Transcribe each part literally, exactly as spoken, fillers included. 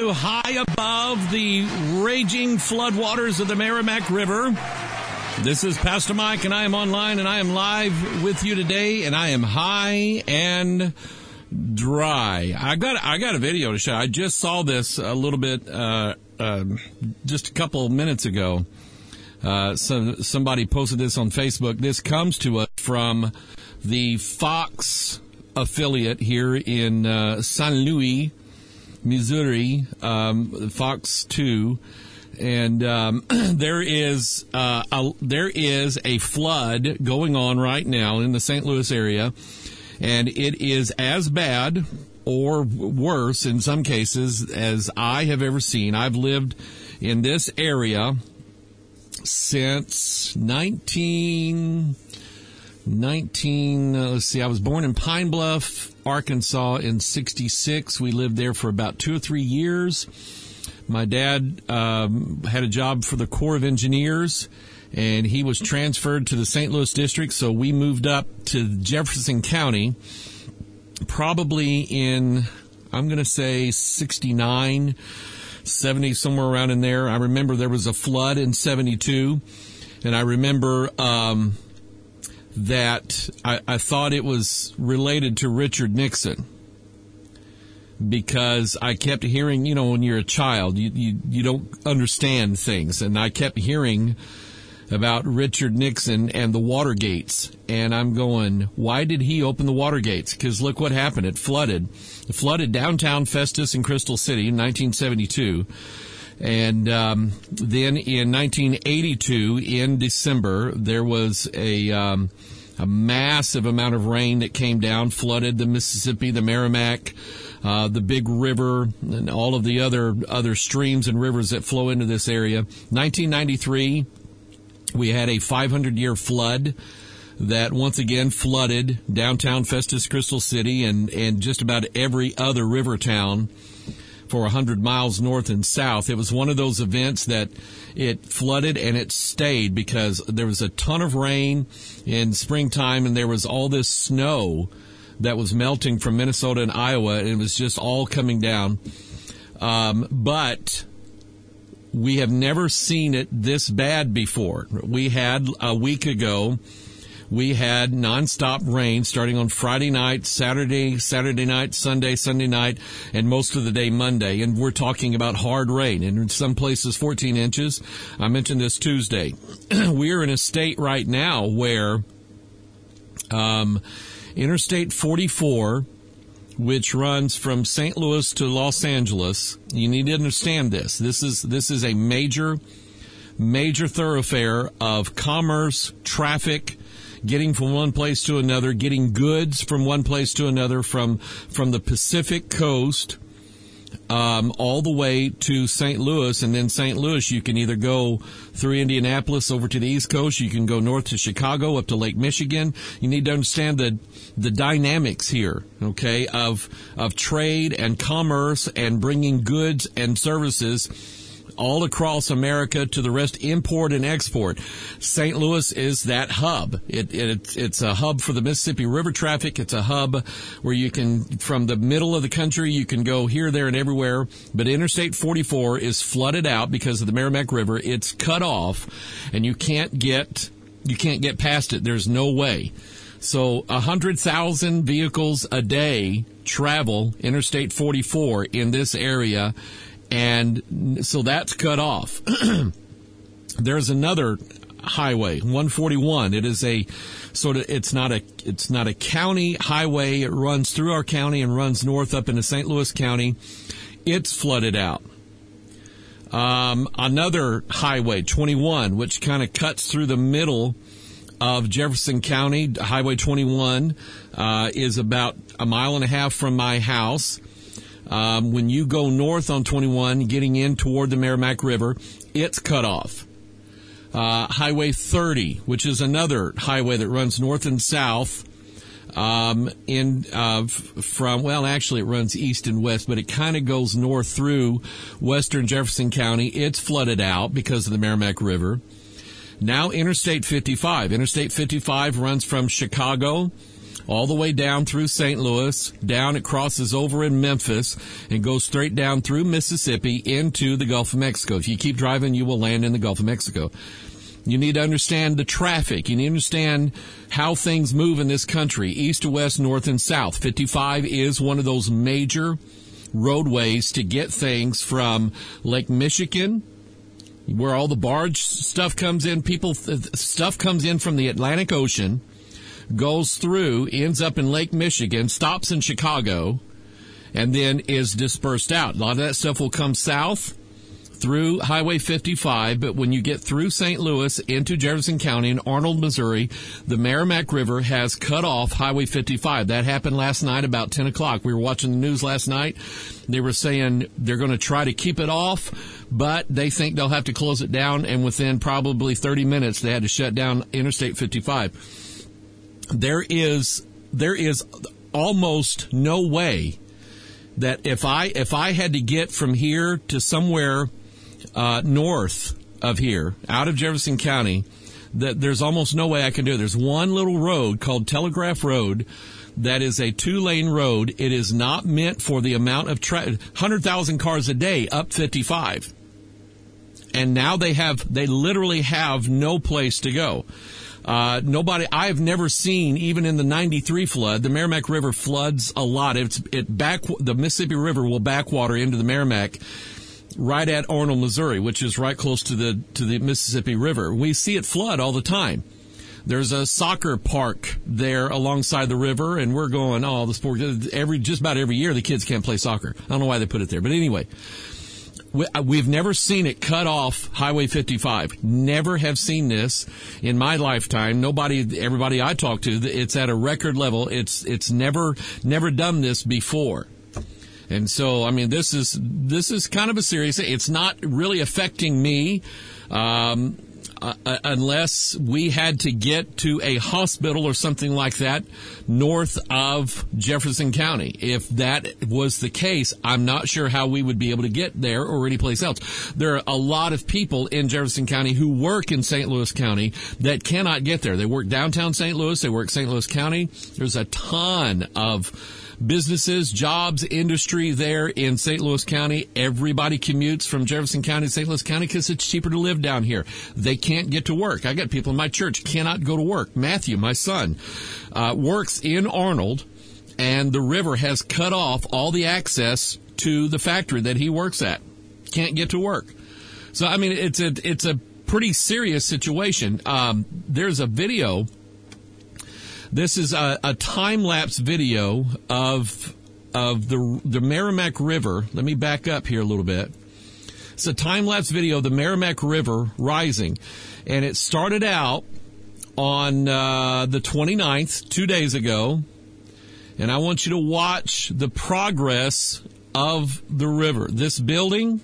High above the raging floodwaters of the Merrimack River. This is Pastor Mike, and I am online, and I am live with you today, and I am high and dry. I got I got a video to show. I just saw this a little bit, uh, uh, just a couple of minutes ago. Uh, so somebody posted this on Facebook. This comes to us from the Fox affiliate here in uh, Saint Louis, Missouri, um, Fox two. And um, there is uh, a, there is a flood going on right now in the Saint Louis area, and it is as bad or worse in some cases as I have ever seen. I've lived in this area since nineteen nineteen. Uh, let's see, I was born in Pine Bluff, Arkansas, in sixty-six. We lived there for about two or three years. My dad um, had a job for the Corps of Engineers, and he was transferred to the Saint Louis district, so we moved up to Jefferson County probably in, I'm going to say, sixty-nine, seventy, somewhere around in there. I remember there was a flood in seventy-two, and I remember um, that I, I thought it was related to Richard Nixon, because I kept hearing, you know, when you're a child, you, you, you don't understand things. And I kept hearing about Richard Nixon and the water gates. And I'm going, why did he open the water gates? Because look what happened. It flooded. It flooded downtown Festus and Crystal City in nineteen seventy-two. And um, then in nineteen eighty-two, in December, there was a... Um, a massive amount of rain that came down, flooded the Mississippi, the Merrimack, uh, the Big River, and all of the other other streams and rivers that flow into this area. nineteen ninety-three, we had a five hundred year flood that once again flooded downtown Festus, Crystal City, and, and just about every other river town for one hundred miles north and south. It was one of those events that it flooded and it stayed because there was a ton of rain in springtime, and there was all this snow that was melting from Minnesota and Iowa, and it was just all coming down. Um, but we have never seen it this bad before. We had a week ago, we had nonstop rain starting on Friday night, Saturday, Saturday night, Sunday, Sunday night, and most of the day Monday. And we're talking about hard rain, and in some places fourteen inches. I mentioned this Tuesday. We are in a state right now where um, Interstate forty-four, which runs from Saint Louis to Los Angeles, you need to understand this. This is this is a major, major thoroughfare of commerce, traffic, getting from one place to another, getting goods from one place to another, from from the Pacific coast um, all the way to Saint Louis. And then Saint Louis, you can either go through Indianapolis over to the East Coast, you can go north to Chicago, up to Lake Michigan. You need to understand the the dynamics here, okay, of of trade and commerce and bringing goods and services all across America to the rest, import and export. Saint Louis is that hub. It, it, it's a hub for the Mississippi River traffic. It's a hub where you can, from the middle of the country, you can go here, there, and everywhere. But Interstate forty-four is flooded out because of the Merrimack River. It's cut off, and you can't get, you can't get past it. There's no way. So one hundred thousand vehicles a day travel Interstate forty-four in this area, and so that's cut off. There's another highway, one forty-one. It is a sort of, it's not a, it's not a county highway. It runs through our county and runs north up into Saint Louis County. It's flooded out. Um, another highway, twenty-one, which kind of cuts through the middle of Jefferson County. Highway twenty-one uh, is about a mile and a half from my house. Um, when you go north on twenty-one, getting in toward the Merrimack River, it's cut off. Uh, Highway thirty, which is another highway that runs north and south, um, in, uh, from, well, actually it runs east and west, but it kind of goes north through western Jefferson County. It's flooded out because of the Merrimack River. Now Interstate fifty-five. Interstate fifty-five runs from Chicago all the way down through Saint Louis, down it crosses over in Memphis, and goes straight down through Mississippi into the Gulf of Mexico. If you keep driving, you will land in the Gulf of Mexico. You need to understand the traffic. You need to understand how things move in this country, east to west, north and south. fifty-five is one of those major roadways to get things from Lake Michigan, where all the barge stuff comes in. People, stuff comes in from the Atlantic Ocean, goes through, ends up in Lake Michigan, stops in Chicago, and then is dispersed out. A lot of that stuff will come south through Highway fifty-five, but when you get through Saint Louis into Jefferson County in Arnold, Missouri, the Merrimack River has cut off Highway fifty-five. That happened last night about ten o'clock. We were watching the news last night. They were saying they're going to try to keep it off, but they think they'll have to close it down, and within probably thirty minutes, they had to shut down Interstate fifty-five. There is, there is almost no way that if I, if I had to get from here to somewhere Uh, north of here, out of Jefferson County, that there's almost no way I can do it. There's one little road called Telegraph Road that is a two-lane road. It is not meant for the amount of tra- one hundred thousand cars a day up fifty-five. And now they have, they literally have no place to go. Uh, nobody, I've never seen, even in the ninety-three flood, the Merrimack River floods a lot. It's, it back, the Mississippi River will backwater into the Merrimack right at Arnold, Missouri, which is right close to the to the Mississippi River. We see it flood all the time. There's a soccer park there alongside the river, and we're going, oh, the sport, every just about every year the kids can't play soccer. I don't know why they put it there. But anyway, we, we've never seen it cut off Highway fifty-five. Never have seen this in my lifetime. Nobody, everybody I talk to, it's at a record level. It's it's never never done this before. And so, I mean, this is this is kind of a serious thing. It's not really affecting me um, uh, unless we had to get to a hospital or something like that north of Jefferson County. If that was the case, I'm not sure how we would be able to get there or anyplace else. There are a lot of people in Jefferson County who work in Saint Louis County that cannot get there. They work downtown Saint Louis. They work Saint Louis County. There's a ton of businesses, jobs, industry there in Saint Louis County. Everybody commutes from Jefferson County to Saint Louis County because it's cheaper to live down here. They can't get to work. I got people in my church cannot go to work. Matthew, my son, uh, works in Arnold, and the river has cut off all the access to the factory that he works at. Can't get to work. So, I mean, it's a, it's a pretty serious situation. Um, there's a video. This is a, a time-lapse video of of the the Merrimack River. Let me back up here a little bit. It's a time-lapse video of the Merrimack River rising, and it started out on uh, the twenty-ninth, two days ago, and I want you to watch the progress of the river. This building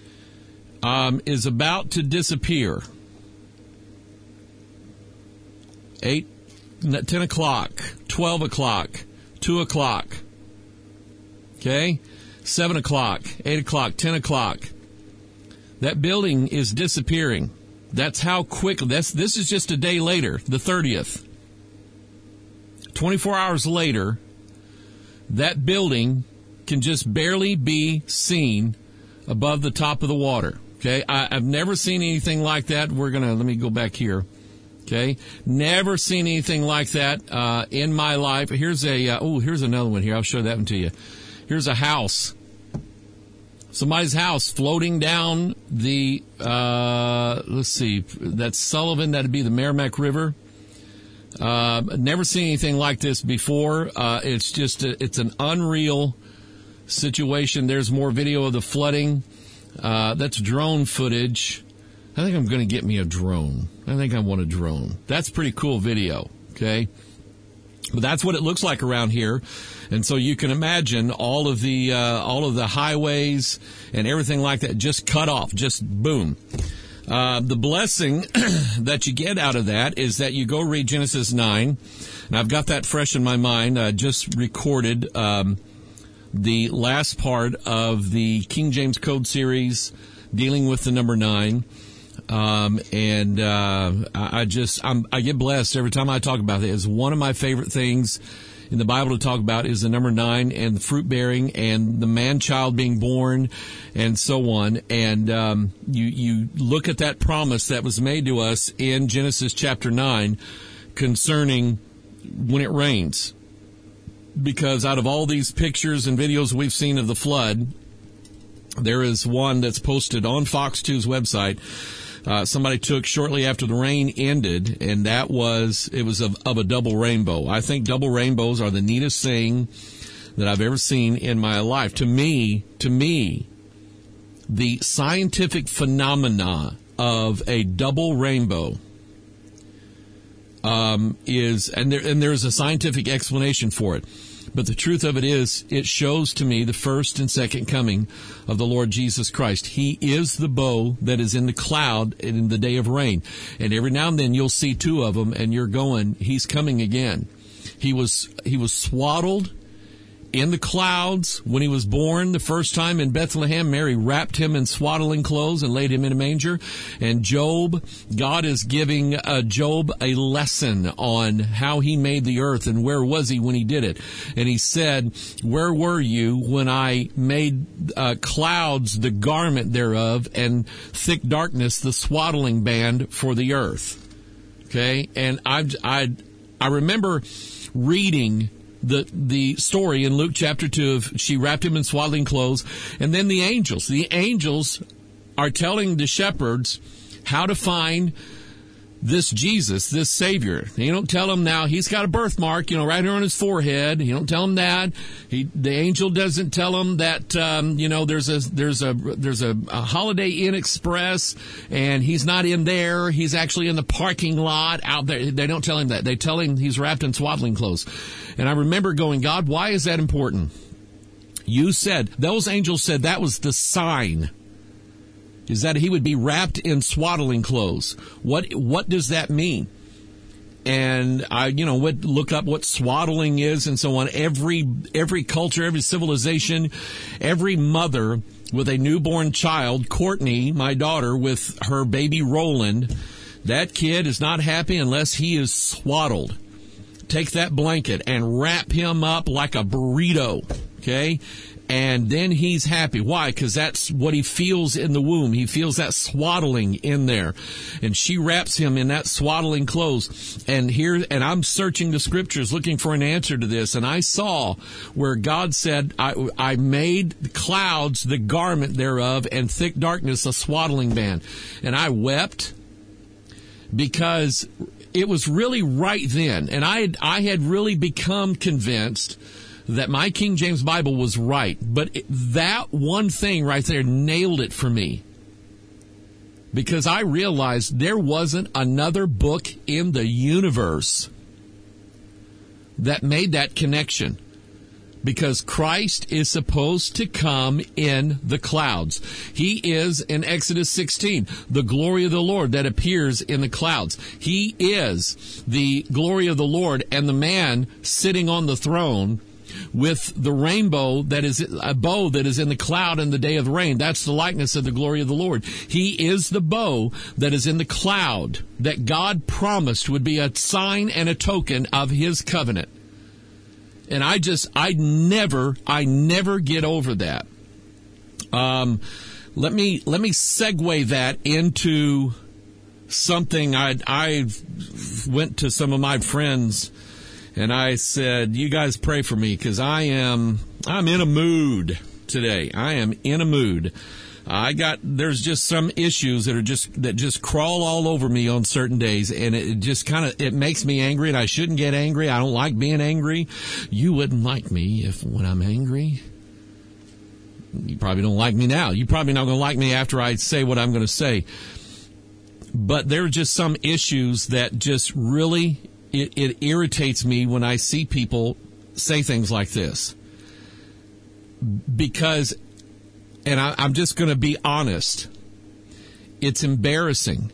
um, is about to disappear. Eight. ten o'clock, twelve o'clock, two o'clock, okay, seven o'clock, eight o'clock, ten o'clock. That building is disappearing. That's how quickly, that's, this is just a day later, the thirtieth. twenty-four hours later, that building can just barely be seen above the top of the water, okay? I, I've never seen anything like that. We're going to, let me go back here. Okay, never seen anything like that uh, in my life. Here's a uh, oh, here's another one here. I'll show that one to you. Here's a house, somebody's house floating down the. Uh, let's see, that's Sullivan. That'd be the Merrimack River. Uh, never seen anything like this before. Uh, it's just a, it's an unreal situation. There's more video of the flooding. Uh, that's drone footage. I think I'm going to get me a drone. I think I want a drone. That's pretty cool video, okay? But that's what it looks like around here. And so you can imagine all of the uh, all of the highways and everything like that just cut off, just boom. Uh, the blessing that you get out of that is that you go read Genesis nine. And I've got that fresh in my mind. I just recorded um, the last part of the King James Code series dealing with the number nine. Um, and, uh, I just, I'm, I get blessed every time I talk about it. It's one of my favorite things in the Bible to talk about is the number nine and the fruit bearing and the man-child being born and so on. And um, you, you look at that promise that was made to us in Genesis chapter nine concerning when it rains. Because out of all these pictures and videos we've seen of the flood, there is one that's posted on Fox two's website. Uh, somebody took shortly after the rain ended, and that was, it was of, of a double rainbow. I think double rainbows are the neatest thing that I've ever seen in my life. To me, to me, the scientific phenomena of a double rainbow um, is, and there, and there's a scientific explanation for it. But the truth of it is, it shows to me the first and second coming of the Lord Jesus Christ. He is the bow that is in the cloud in the day of rain. And every now and then you'll see two of them and you're going, he's coming again. He was, he was swaddled in the clouds when he was born the first time in Bethlehem. Mary wrapped him in swaddling clothes and laid him in a manger. And Job, God is giving uh, Job a lesson on how he made the earth and where was he when he did it. And he said, where were you when I made uh, clouds the garment thereof and thick darkness the swaddling band for the earth? Okay, and I I I remember reading the the story in Luke chapter two of she wrapped him in swaddling clothes, and then the angels. The angels are telling the shepherds how to find this Jesus, this Savior. They don't tell him now he's got a birthmark, you know, right here on his forehead. You don't tell him that. He, the angel doesn't tell him that, um, you know, there's a there's a there's a, a Holiday Inn Express, and he's not in there. He's actually in the parking lot out there. They don't tell him that. They tell him he's wrapped in swaddling clothes. And I remember going, God, why is that important? You said, those angels said that was the sign, is that he would be wrapped in swaddling clothes. What what does that mean? And I, you know, would look up what swaddling is and so on. Every every culture, every civilization, every mother with a newborn child, Courtney, my daughter, with her baby Roland, that kid is not happy unless he is swaddled. Take that blanket and wrap him up like a burrito, okay? And then he's happy. Why? Because that's what he feels in the womb. He feels that swaddling in there. And she wraps him in that swaddling clothes. And here, and I'm searching the scriptures looking for an answer to this. And I saw where God said, I, I made clouds the garment thereof and thick darkness a swaddling band. And I wept because it was really right then. And I had, I had really become convinced that my King James Bible was right. But it, that one thing right there nailed it for me. Because I realized there wasn't another book in the universe that made that connection. Because Christ is supposed to come in the clouds. He is, in Exodus sixteen, the glory of the Lord that appears in the clouds. He is the glory of the Lord and the man sitting on the throne with the rainbow that is a bow that is in the cloud in the day of the rain. That's the likeness of the glory of the Lord. He is the bow that is in the cloud that God promised would be a sign and a token of his covenant. And I just, I never, I never get over that. Um, let me, let me segue that into something. I, I went to some of my friends and I said, you guys pray for me because I am, I'm in a mood today. I am in a mood. I got, there's just some issues that are just, that just crawl all over me on certain days, and it just kind of, it makes me angry, and I shouldn't get angry. I don't like being angry. You wouldn't like me if, when I'm angry. You probably don't like me now. You're probably not going to like me after I say what I'm going to say. But there are just some issues that just really, it, it irritates me when I see people say things like this. Because, and I, I'm just going to be honest, it's embarrassing.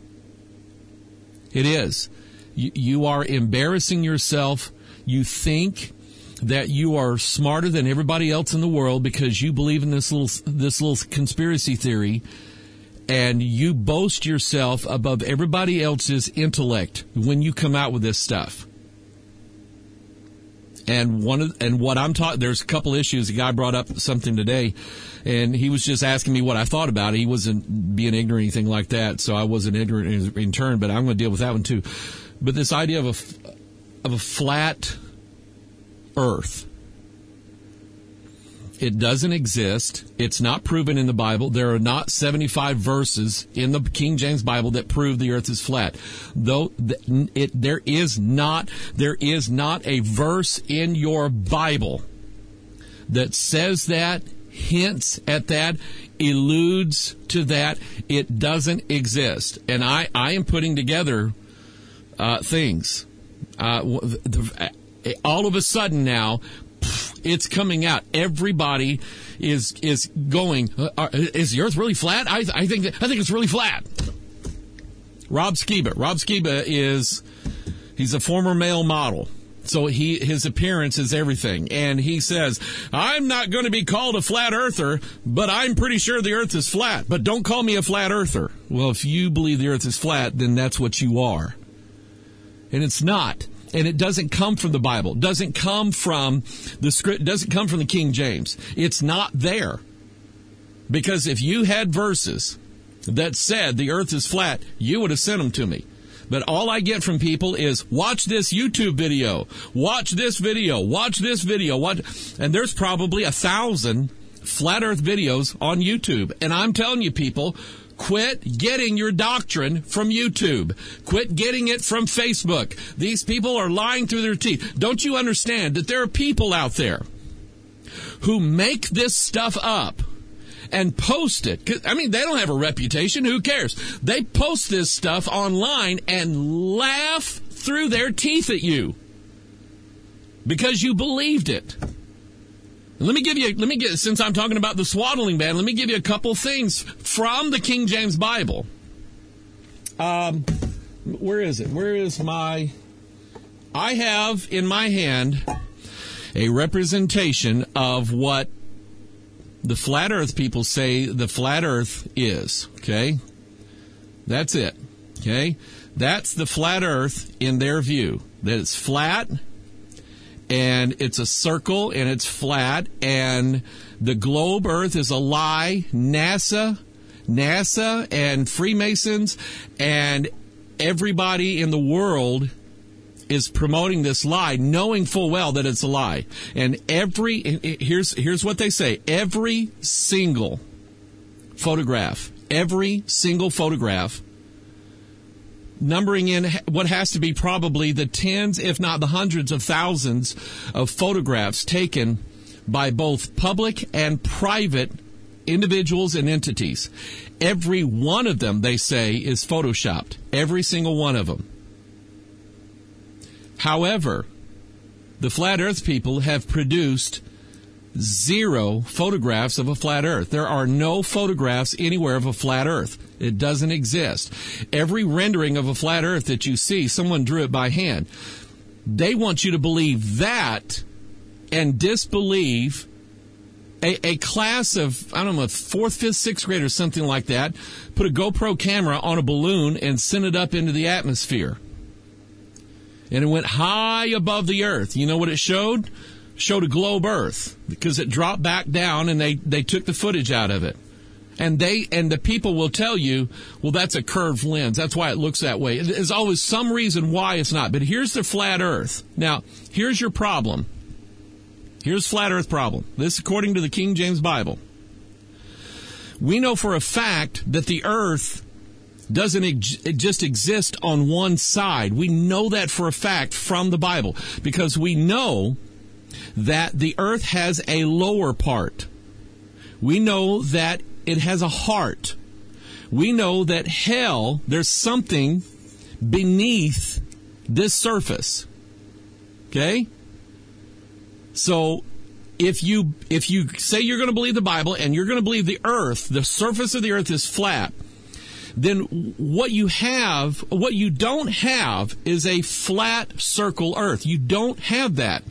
It is. You, you are embarrassing yourself. You think that you are smarter than everybody else in the world because you believe in this little this little conspiracy theory, and you boast yourself above everybody else's intellect when you come out with this stuff. And one of, and what I'm taught, there's a couple issues. A guy brought up something today, and he was just asking me what I thought about it. He wasn't being ignorant or anything like that, so I wasn't ignorant in, in turn, but I'm going to deal with that one too. But this idea of a, of a flat earth, it doesn't exist. It's not proven in the Bible. There are not seventy-five verses in the King James Bible that prove the earth is flat. Though it, there is not, there is not a verse in your Bible that says that, hints at that, alludes to that. It doesn't exist. And I, I am putting together uh, things. Uh, the, all of a sudden now, it's coming out. Everybody is is going. Uh, is the earth really flat? I, I think that, I think it's really flat. Rob Skiba. Rob Skiba is he's a former male model, so he his appearance is everything. And he says, "I'm not going to be called a flat earther, but I'm pretty sure the earth is flat. But don't call me a flat earther." Well, if you believe the earth is flat, then that's what you are, and it's not. And it doesn't come from the Bible. It doesn't come from the script. It doesn't come from the King James. It's not there. Because if you had verses that said the earth is flat, you would have sent them to me. But all I get from people is, watch this YouTube video. Watch this video. Watch this video. Watch. And there's probably a thousand flat earth videos on YouTube. And I'm telling you, people, quit getting your doctrine from YouTube. Quit getting it from Facebook. These people are lying through their teeth. Don't you understand that there are people out there who make this stuff up and post it? I mean, they don't have a reputation. Who cares? They post this stuff online and laugh through their teeth at you because you believed it. Let me give you, let me get, since I'm talking about the swaddling band, let me give you a couple things from the King James Bible. Um, where is it? Where is my, I have in my hand a representation of what the flat earth people say the flat earth is. Okay? That's it. Okay? That's the flat earth in their view. That it's flat, and it's a circle, and it's flat, and the globe earth is a lie. NASA, NASA and Freemasons and everybody in the world is promoting this lie, knowing full well that it's a lie. And every, here's, here's what they say. Every single photograph, every single photograph, numbering in what has to be probably the tens, if not the hundreds of thousands of photographs taken by both public and private individuals and entities. Every one of them, they say, is photoshopped. Every single one of them. However, the Flat Earth people have produced zero photographs of a flat earth. There are no photographs anywhere of a flat earth. It doesn't exist. Every rendering of a flat earth that you see, someone drew it by hand. They want you to believe that and disbelieve a, a class of, I don't know, fourth, fifth, sixth grade or something like that, put a GoPro camera on a balloon and sent it up into the atmosphere. And it went high above the earth. You know what it showed? Showed a globe earth because it dropped back down and they, they took the footage out of it. And they and the people will tell you, well, that's a curved lens. That's why it looks that way. There's always some reason why it's not. But here's the flat earth. Now, here's your problem. Here's flat earth problem. This according to the King James Bible. We know for a fact that the earth doesn't ex- just exist on one side. We know that for a fact from the Bible because we know that the earth has a lower part. We know that it has a heart. We know that hell, there's something beneath this surface. Okay? So if you if you say you're going to believe the Bible and you're going to believe the earth, the surface of the earth is flat, then what you have, what you don't have is a flat circle earth. You don't have that.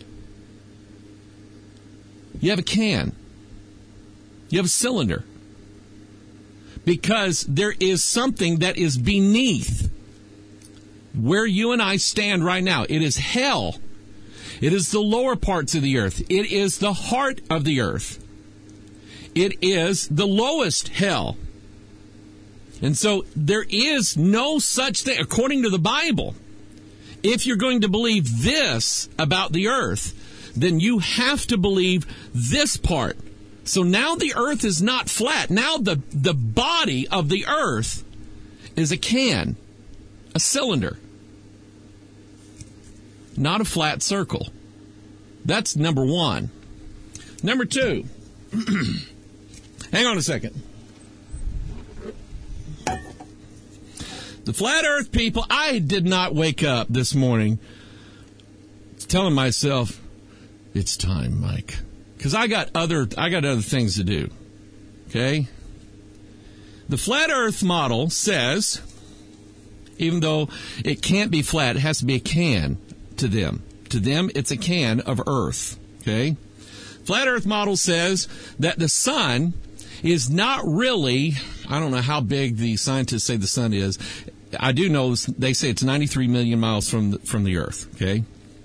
You have a can. You have a cylinder. Because there is something that is beneath where you and I stand right now. It is hell. It is the lower parts of the earth. It is the heart of the earth. It is the lowest hell. And so there is no such thing, according to the Bible. If you're going to believe this about the earth, then you have to believe this part. So now the earth is not flat. Now the, the body of the earth is a can, a cylinder, not a flat circle. That's number one. Number two, hang on a second. The flat earth people, I did not wake up this morning telling myself, it's time, Mike. Because I got other I got other things to do. Okay? The flat earth model says, even though it can't be flat, it has to be a can to them. To them, it's a can of earth. Okay? Flat earth model says that the sun is not really, I don't know how big the scientists say the sun is. I do know they say it's ninety-three million miles from the, from the earth. Okay?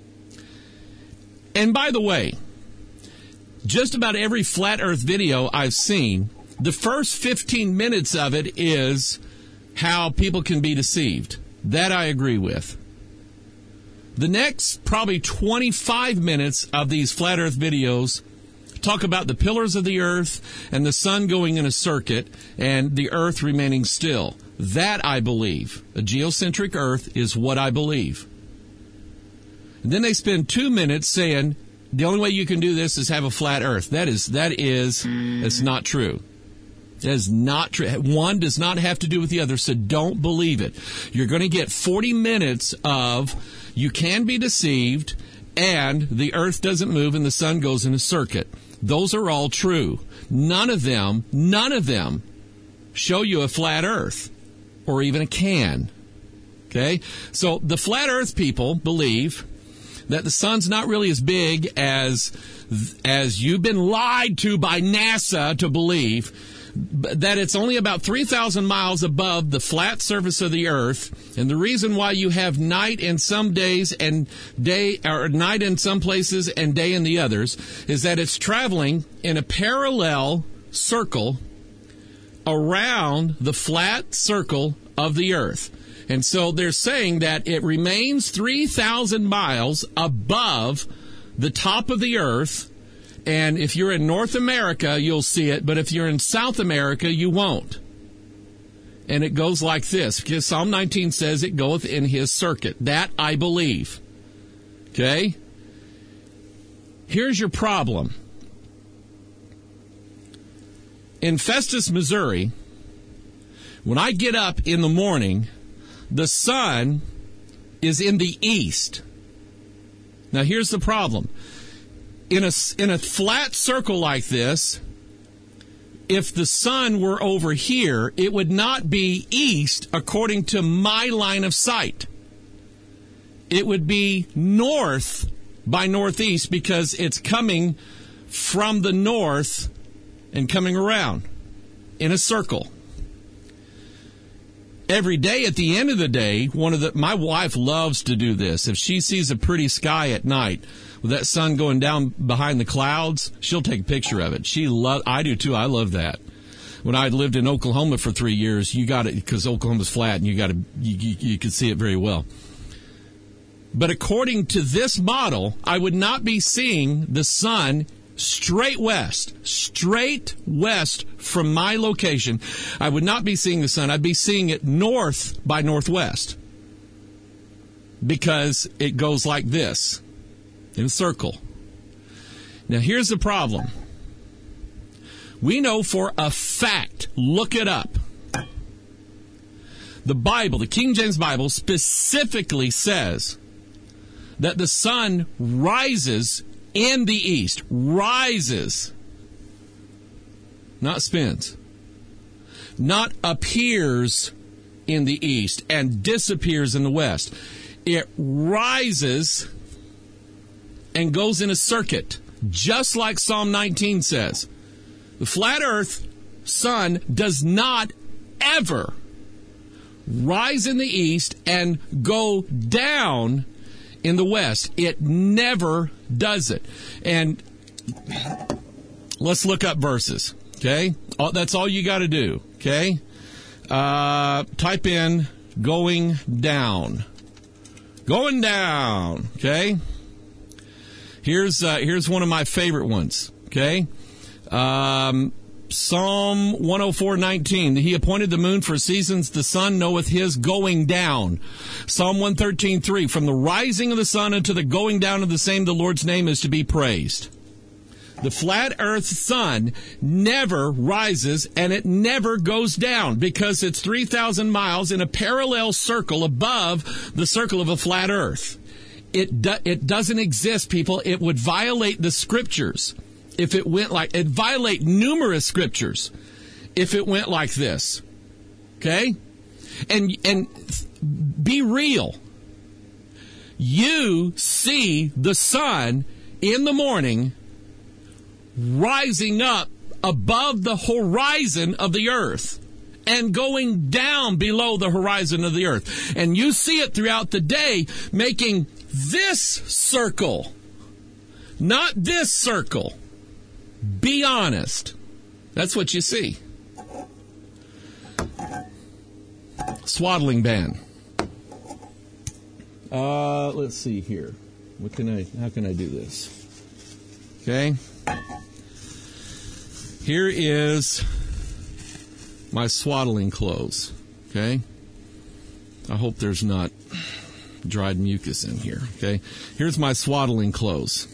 And by the way, just about every flat earth video I've seen, the first fifteen minutes of it is how people can be deceived. That I agree with. The next probably twenty-five minutes of these flat earth videos talk about the pillars of the earth and the sun going in a circuit and the earth remaining still. That I believe. A geocentric earth is what I believe. And then they spend two minutes saying, the only way you can do this is have a flat earth. That is, that is, that's not true. That is not true. One does not have to do with the other, so don't believe it. You're going to get forty minutes of you can be deceived and the earth doesn't move and the sun goes in a circuit. Those are all true. None of them, none of them show you a flat earth or even a can. Okay? So the flat earth people believe that the sun's not really as big as as you've been lied to by NASA to believe, that it's only about three thousand miles above the flat surface of the earth. And the reason why you have night in some days and day, or night in some places and day in the others, is that it's traveling in a parallel circle around the flat circle of the earth. And so they're saying that it remains three thousand miles above the top of the earth. And if you're in North America, you'll see it. But if you're in South America, you won't. And it goes like this. Because Psalm nineteen says it goeth in his circuit. That I believe. Okay? Here's your problem. In Festus, Missouri, when I get up in the morning, the sun is in the east. Now, here's the problem. In a, in a flat circle like this, if the sun were over here, it would not be east according to my line of sight. It would be north by northeast because it's coming from the north and coming around in a circle. Every day, at the end of the day, one of the my wife loves to do this. If she sees a pretty sky at night with that sun going down behind the clouds, she'll take a picture of it. She love. I do too. I love that. When I lived in Oklahoma for three years, you got it because Oklahoma's flat and you got to you, you, you could see it very well. But according to this model, I would not be seeing the sun straight west, straight west from my location. I would not be seeing the sun. I'd be seeing it north by northwest because it goes like this in a circle. Now, here's the problem. We know for a fact, look it up. The Bible, the King James Bible, specifically says that the sun rises in the east, rises, not spins, not appears in the east and disappears in the west. It rises and goes in a circuit, just like Psalm nineteen says. The flat earth sun does not ever rise in the east and go down in the west. It never does it. And let's look up verses, okay? That's all you got to do, okay? Uh, type in going down. Going down, okay? Here's uh, here's one of my favorite ones, okay? Um, Psalm one oh four nineteen. He appointed the moon for seasons. The sun knoweth his going down. Psalm one thirteen three. From the rising of the sun unto the going down of the same, the Lord's name is to be praised. The flat earth sun never rises and it never goes down because it's three thousand miles in a parallel circle above the circle of a flat earth. It do, it doesn't exist, people. It would violate the scriptures if it went like, it'd violate numerous scriptures if it went like this. Okay? And, and be real. You see the sun in the morning rising up above the horizon of the earth and going down below the horizon of the earth. And you see it throughout the day making this circle, not this circle. Be honest. That's what you see. Swaddling band. Uh, let's see here. What can I, how can I do this? Okay. Here is my swaddling clothes, okay? I hope there's not dried mucus in here, okay? Here's my swaddling clothes.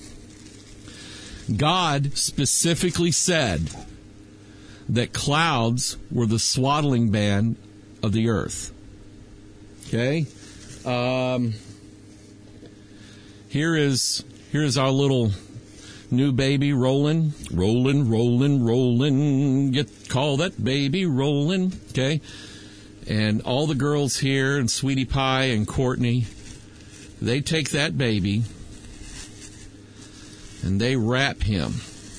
God specifically said that clouds were the swaddling band of the earth, okay? Um, here is, here is our little new baby rolling, rolling, rolling, rolling. Get call that baby rolling, okay? And all the girls here, and Sweetie Pie and Courtney, they take that baby and they wrap him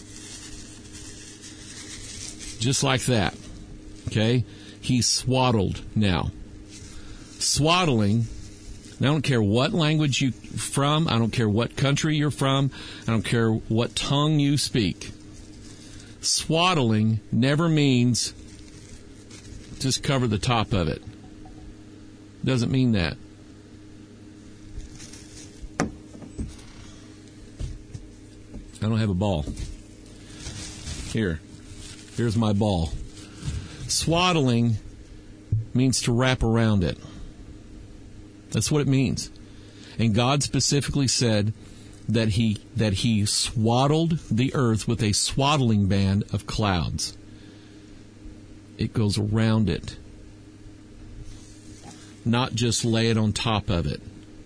just like that, okay? He's swaddled now. Swaddling. I don't care what language you're from. I don't care what country you're from. I don't care what tongue you speak. Swaddling never means just cover the top of it. Doesn't mean that. I don't have a ball. Here. Here's my ball. Swaddling means to wrap around it. That's what it means. And God specifically said that he that he swaddled the earth with a swaddling band of clouds. It goes around it. Not just lay it on top of it.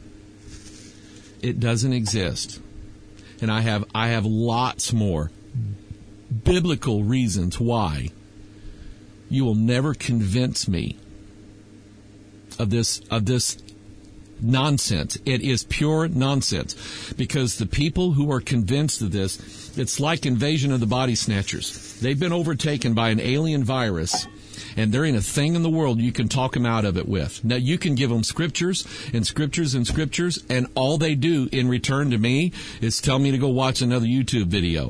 It doesn't exist. And I have I have lots more biblical reasons why you will never convince me of this of this nonsense. It is pure nonsense, because the people who are convinced of this, it's like Invasion of the Body Snatchers. They've been overtaken by an alien virus, and there ain't a thing in the world you can talk them out of it with. Now, you can give them scriptures and scriptures and scriptures, and all they do in return to me is tell me to go watch another YouTube video.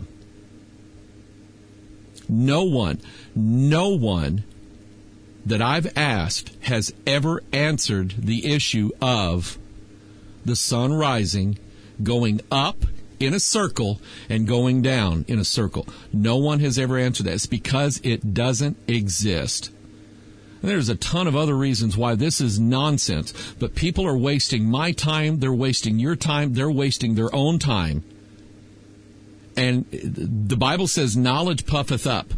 No one, no one that I've asked has ever answered the issue of the sun rising, going up in a circle, and going down in a circle. No one has ever answered that. It's because it doesn't exist. And there's a ton of other reasons why this is nonsense, but people are wasting my time, they're wasting your time, they're wasting their own time. And the Bible says knowledge puffeth up.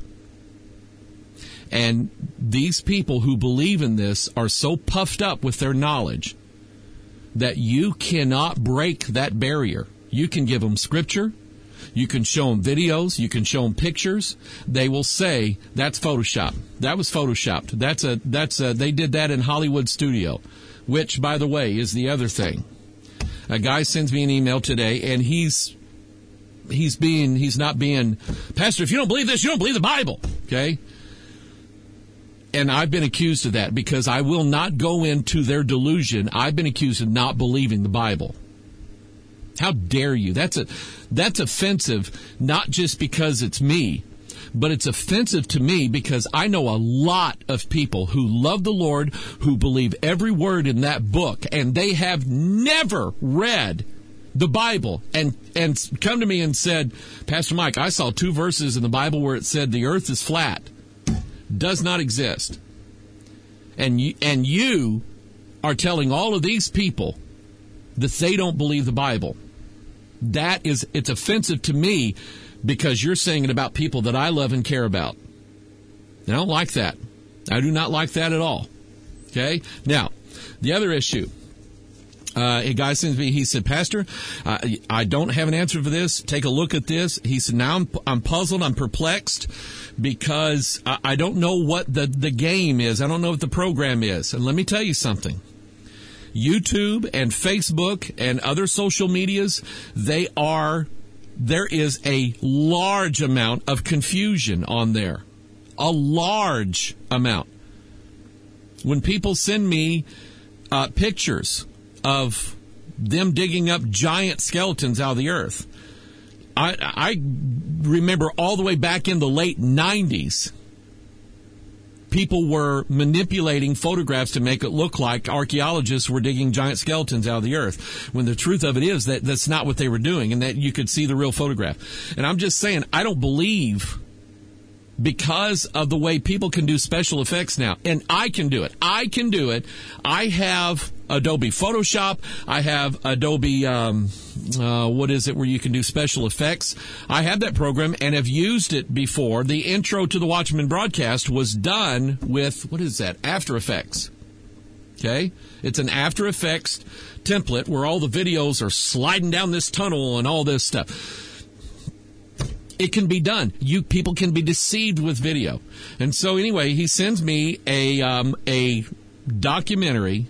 And these people who believe in this are so puffed up with their knowledge that you cannot break that barrier. You can give them scripture. You can show them videos. You can show them pictures. They will say, that's Photoshop. That was Photoshopped. That's a, that's a, they did that in Hollywood studio, which, by the way, is the other thing. A guy sends me an email today, and he's, he's being, he's not being, Pastor, if you don't believe this, you don't believe the Bible. Okay? And I've been accused of that because I will not go into their delusion. I've been accused of not believing the Bible. How dare you? That's a, that's offensive, not just because it's me, but it's offensive to me because I know a lot of people who love the Lord, who believe every word in that book, and they have never read the Bible and, and come to me and said, Pastor Mike, I saw two verses in the Bible where it said the earth is flat. Does not exist. And you, and you are telling all of these people that they don't believe the Bible. That is, it's offensive to me because you're saying it about people that I love and care about. I don't like that. I do not like that at all. Okay? Now, the other issue. Uh, a guy sends me, he said, Pastor, uh, I don't have an answer for this. Take a look at this. He said, now I'm, I'm puzzled. I'm perplexed because I, I don't know what the, the game is. I don't know what the program is. And let me tell you something. YouTube and Facebook and other social medias, they are, there is a large amount of confusion on there. A large amount. When people send me uh, pictures of them digging up giant skeletons out of the earth, I, I remember all the way back in the late nineties, people were manipulating photographs to make it look like archaeologists were digging giant skeletons out of the earth, when the truth of it is that that's not what they were doing, and that you could see the real photograph. And I'm just saying, I don't believe, because of the way people can do special effects now, and I can do it. I can do it. I have Adobe Photoshop. I have Adobe, um, uh, what is it, where you can do special effects. I have that program and have used it before. The intro to the Watchman broadcast was done with, what is that, After Effects. Okay? It's an After Effects template where all the videos are sliding down this tunnel and all this stuff. It can be done. You people can be deceived with video. And so anyway, he sends me a um, a documentary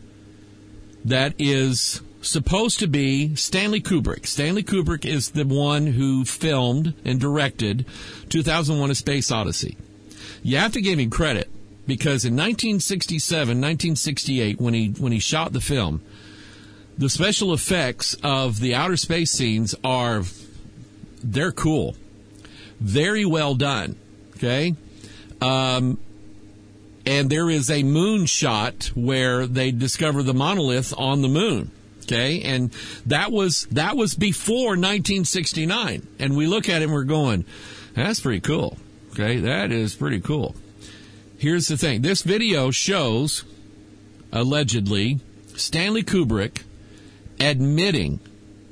that is supposed to be Stanley Kubrick. Stanley Kubrick is the one who filmed and directed two thousand one: A Space Odyssey. You have to give him credit because in nineteen sixty-seven, nineteen sixty-eight, when he when he shot the film, the special effects of the outer space scenes are, they're cool. Very well done. Okay? Um, and there is a moon shot where they discover the monolith on the moon. Okay? And that was, that was before nineteen sixty-nine. And we look at it and we're going, that's pretty cool. Okay? That is pretty cool. Here's the thing. This video shows, allegedly, Stanley Kubrick admitting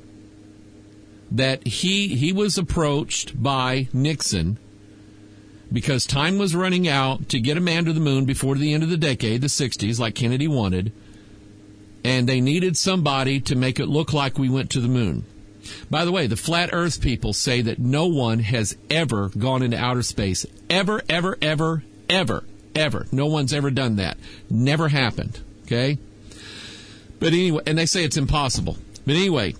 that he he was approached by Nixon because time was running out to get a man to the moon before the end of the decade, the sixties, like Kennedy wanted, and they needed somebody to make it look like we went to the moon. By the way, the flat earth people say that no one has ever gone into outer space. Ever, ever, ever, ever, ever. No one's ever done that. Never happened. Okay? But anyway, and they say it's impossible. But anyway,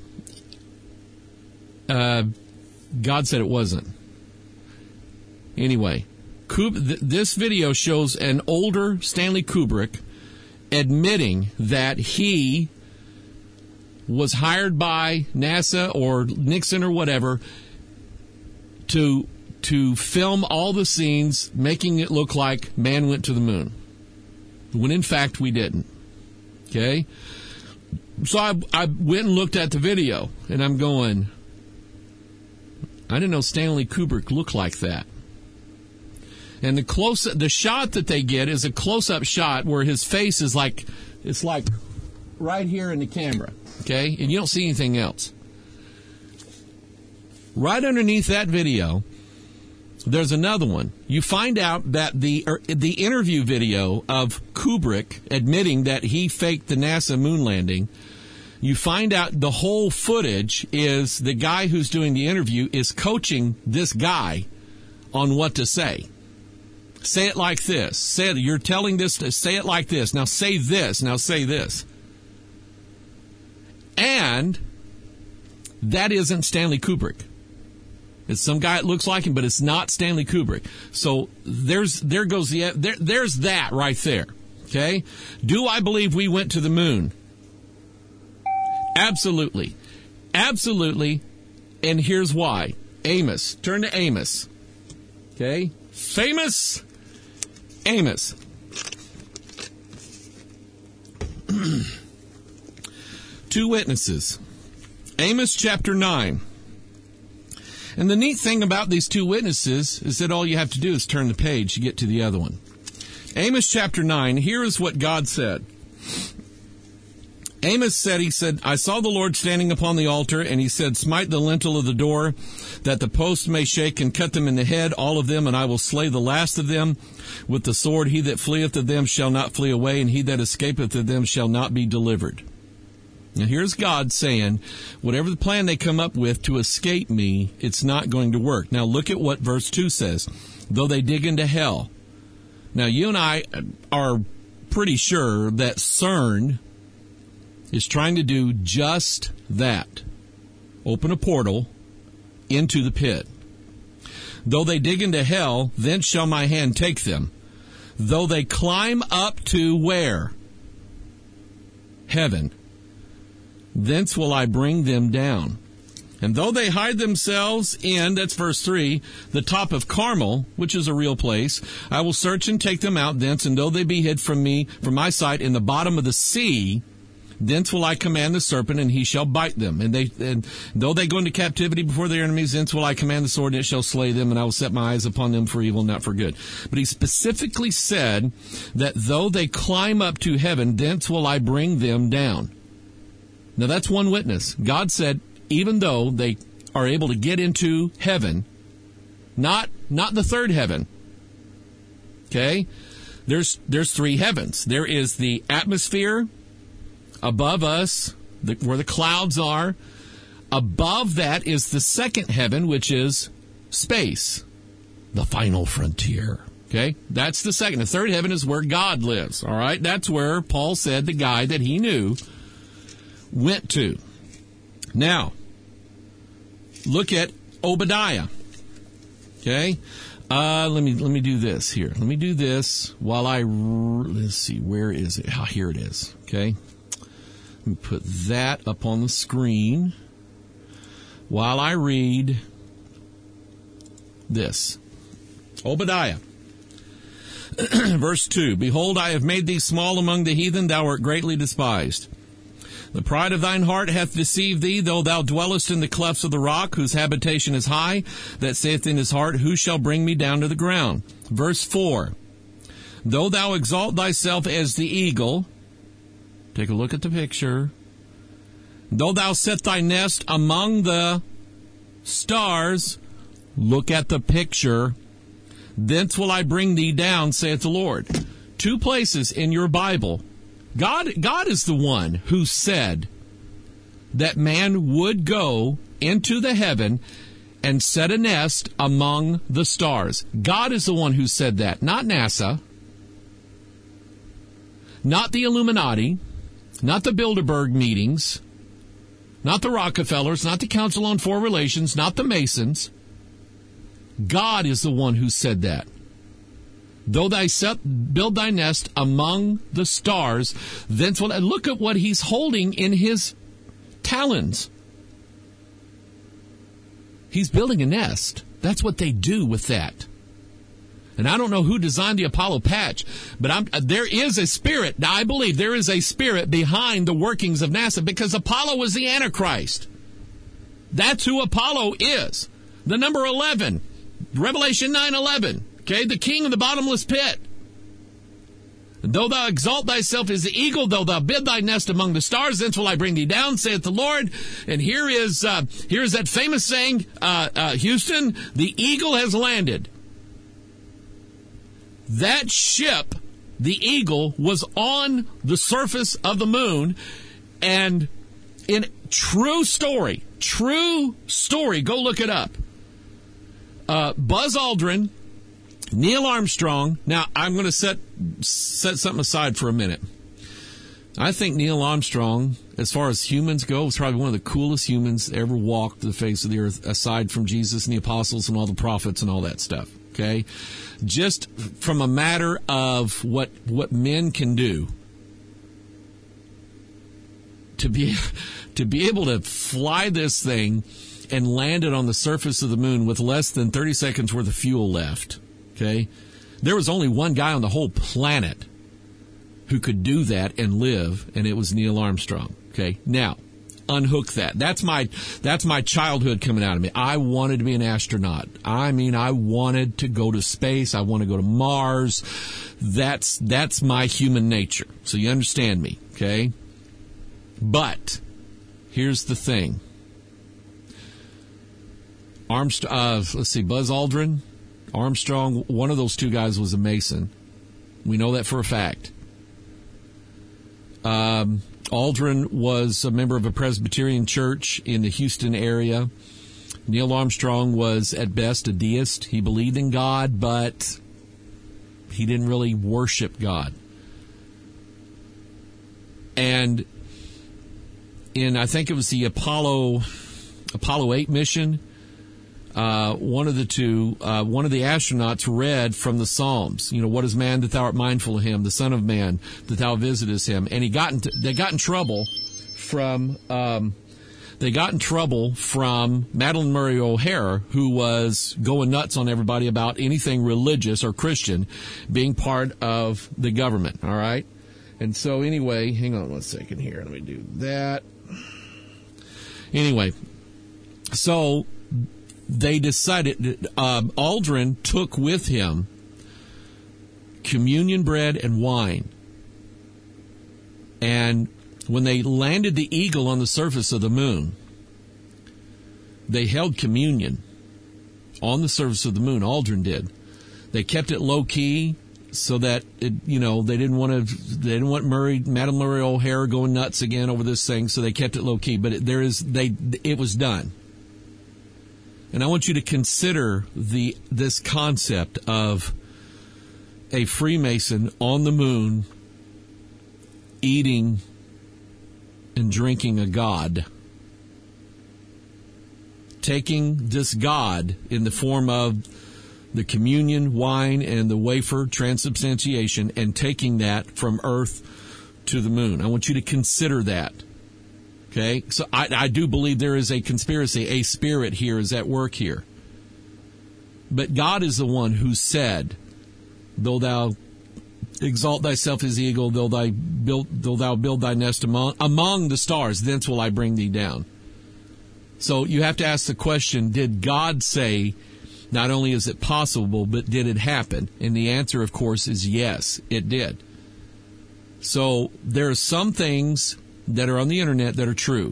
Uh, God said it wasn't. Anyway, Kub- th- this video shows an older Stanley Kubrick admitting that he was hired by NASA or Nixon or whatever to to film all the scenes, making it look like man went to the moon, when in fact we didn't. Okay? So I, I went and looked at the video, and I'm going, I didn't know Stanley Kubrick looked like that. And the close, the shot that they get is a close-up shot where his face is like, it's like right here in the camera, okay? And you don't see anything else. Right underneath that video, there's another one. You find out that the er, the interview video of Kubrick admitting that he faked the NASA moon landing, you find out the whole footage is the guy who's doing the interview is coaching this guy on what to say. Say it like this. Say it, you're telling this to say it like this. Now say this. Now say this. And that isn't Stanley Kubrick. It's some guy that looks like him, but it's not Stanley Kubrick. So there's there goes the there, there's that right there. Okay? Do I believe we went to the moon? Absolutely. Absolutely. And here's why. Amos. Turn to Amos. Okay? Famous Amos. Two witnesses. Amos chapter nine. And the neat thing about these two witnesses is that all you have to do is turn the page to get to the other one. Amos chapter nine, here is what God said. Amos said, he said, I saw the Lord standing upon the altar, and he said, smite the lintel of the door, that the post may shake, and cut them in the head, all of them, and I will slay the last of them with the sword. He that fleeth of them shall not flee away, and he that escapeth of them shall not be delivered. Now here's God saying, whatever the plan they come up with to escape me, it's not going to work. Now look at what verse two says. Though they dig into hell. Now you and I are pretty sure that CERN is trying to do just that. Open a portal into the pit. Though they dig into hell, then shall my hand take them. Though they climb up to where? Heaven. Thence will I bring them down. And though they hide themselves in, that's verse three, the top of Carmel, which is a real place, I will search and take them out thence, and though they be hid from me, from my sight, in the bottom of the sea, thence will I command the serpent, and he shall bite them. And they, and though they go into captivity before their enemies, thence will I command the sword, and it shall slay them, and I will set my eyes upon them for evil, not for good. But he specifically said that though they climb up to heaven, thence will I bring them down. Now that's one witness. God said, even though they are able to get into heaven, not, not the third heaven. Okay? There's, there's three heavens. There is the atmosphere above us, the, where the clouds are. Above that is the second heaven, which is space, the final frontier. Okay? That's the second. The third heaven is where God lives. All right? That's where Paul said the guy that he knew went to. Now, look at Obadiah. Okay? Uh, let me, let me do this here. Let me do this while I, let's see, where is it? Oh, here it is. Okay? Let me put that up on the screen while I read this. Obadiah. Verse two. Behold, I have made thee small among the heathen, thou art greatly despised. The pride of thine heart hath deceived thee, though thou dwellest in the clefts of the rock, whose habitation is high, that saith in his heart, who shall bring me down to the ground? Verse four. Though thou exalt thyself as the eagle, take a look at the picture. Though thou set thy nest among the stars, look at the picture. Thence will I bring thee down, saith the Lord. Two places in your Bible. God, God is the one who said that man would go into the heaven and set a nest among the stars. God is the one who said that, not NASA, not the Illuminati, not the Bilderberg meetings, not the Rockefellers, not the Council on Foreign Relations, not the Masons. God is the one who said that. Though thy set, build thy nest among the stars, thence will I look at what he's holding in his talons. He's building a nest. That's what they do with that. And I don't know who designed the Apollo patch, but I'm, there is a spirit. Now, I believe there is a spirit behind the workings of NASA, because Apollo was the Antichrist. That's who Apollo is. The number eleven, Revelation nine eleven. Okay, the king of the bottomless pit. Though thou exalt thyself as the eagle, though thou bid thy nest among the stars, thence will I bring thee down, saith the Lord. And here is uh, here is that famous saying, uh, uh, Houston, the eagle has landed. That ship, the eagle, was on the surface of the moon, and in true story, true story, go look it up. Uh, Buzz Aldrin, Neil Armstrong. Now, I'm going to set set something aside for a minute. I think Neil Armstrong, as far as humans go, was probably one of the coolest humans ever walked the face of the earth, aside from Jesus and the apostles and all the prophets and all that stuff. Okay? Just from a matter of what what men can do. to be to be able to fly this thing and land it on the surface of the moon with less than thirty seconds worth of fuel left. Okay, there was only one guy on the whole planet who could do that and live, and it was Neil Armstrong. Okay, now unhook that. That's my that's my childhood coming out of me. I wanted to be an astronaut. I mean, I wanted to go to space. I want to go to Mars. That's that's my human nature. So you understand me, okay? But here's the thing. Armstrong, uh, let's see, Buzz Aldrin, Armstrong, one of those two guys was a Mason. We know that for a fact. Um, Aldrin was a member of a Presbyterian church in the Houston area. Neil Armstrong was, at best, a deist. He believed in God, but he didn't really worship God. And in, I think it was the Apollo Apollo eight mission, uh, one of the two, uh, one of the astronauts read from the Psalms. You know, what is man that thou art mindful of him, the Son of Man that thou visitest him? And he got into, they got in trouble from, um, they got in trouble from Madalyn Murray O'Hair, who was going nuts on everybody about anything religious or Christian being part of the government. All right. And so anyway, hang on one second here. Let me do that. Anyway, so they decided, um, Aldrin took with him communion bread and wine. And when they landed the Eagle on the surface of the moon, they held communion on the surface of the moon. Aldrin did. They kept it low key so that it, you know, they didn't want to. They didn't want Murray, Madalyn Murray O'Hair going nuts again over this thing. So they kept it low key. But it, there is they. It was done. And I want you to consider the this concept of a Freemason on the moon eating and drinking a god, taking this god in the form of the communion, wine, and the wafer, transubstantiation, and taking that from earth to the moon. I want you to consider that. Okay? So I, I do believe there is a conspiracy, a spirit here is at work here. But God is the one who said, though thou exalt thyself as eagle, though thy build, though thou build thy nest among, among the stars, thence will I bring thee down. So you have to ask the question, did God say, not only is it possible, but did it happen? And the answer, of course, is yes, it did. So there are some things that are on the internet that are true.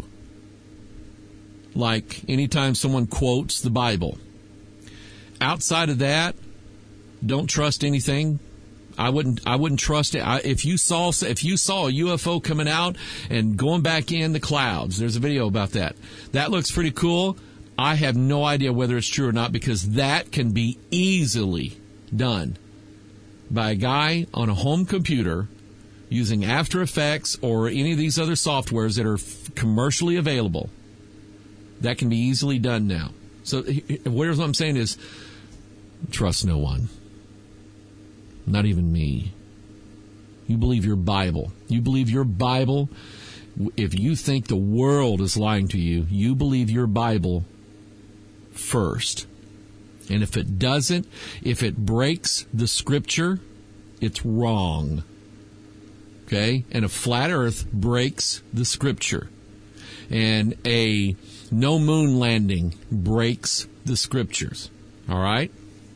Like anytime someone quotes the Bible. Outside of that, don't trust anything. I wouldn't. I wouldn't trust it. I, if you saw, if you saw a U F O coming out and going back in the clouds, there's a video about that. That looks pretty cool. I have no idea whether it's true or not because that can be easily done by a guy on a home computer using After Effects or any of these other softwares that are commercially available. That can be easily done now. So here's what I'm saying is, trust no one. Not even me. You believe your Bible. You believe your Bible. If you think the world is lying to you, you believe your Bible first. And if it doesn't, if it breaks the Scripture, it's wrong. Okay? And a flat earth breaks the Scripture. And a no moon landing breaks the Scriptures. All right?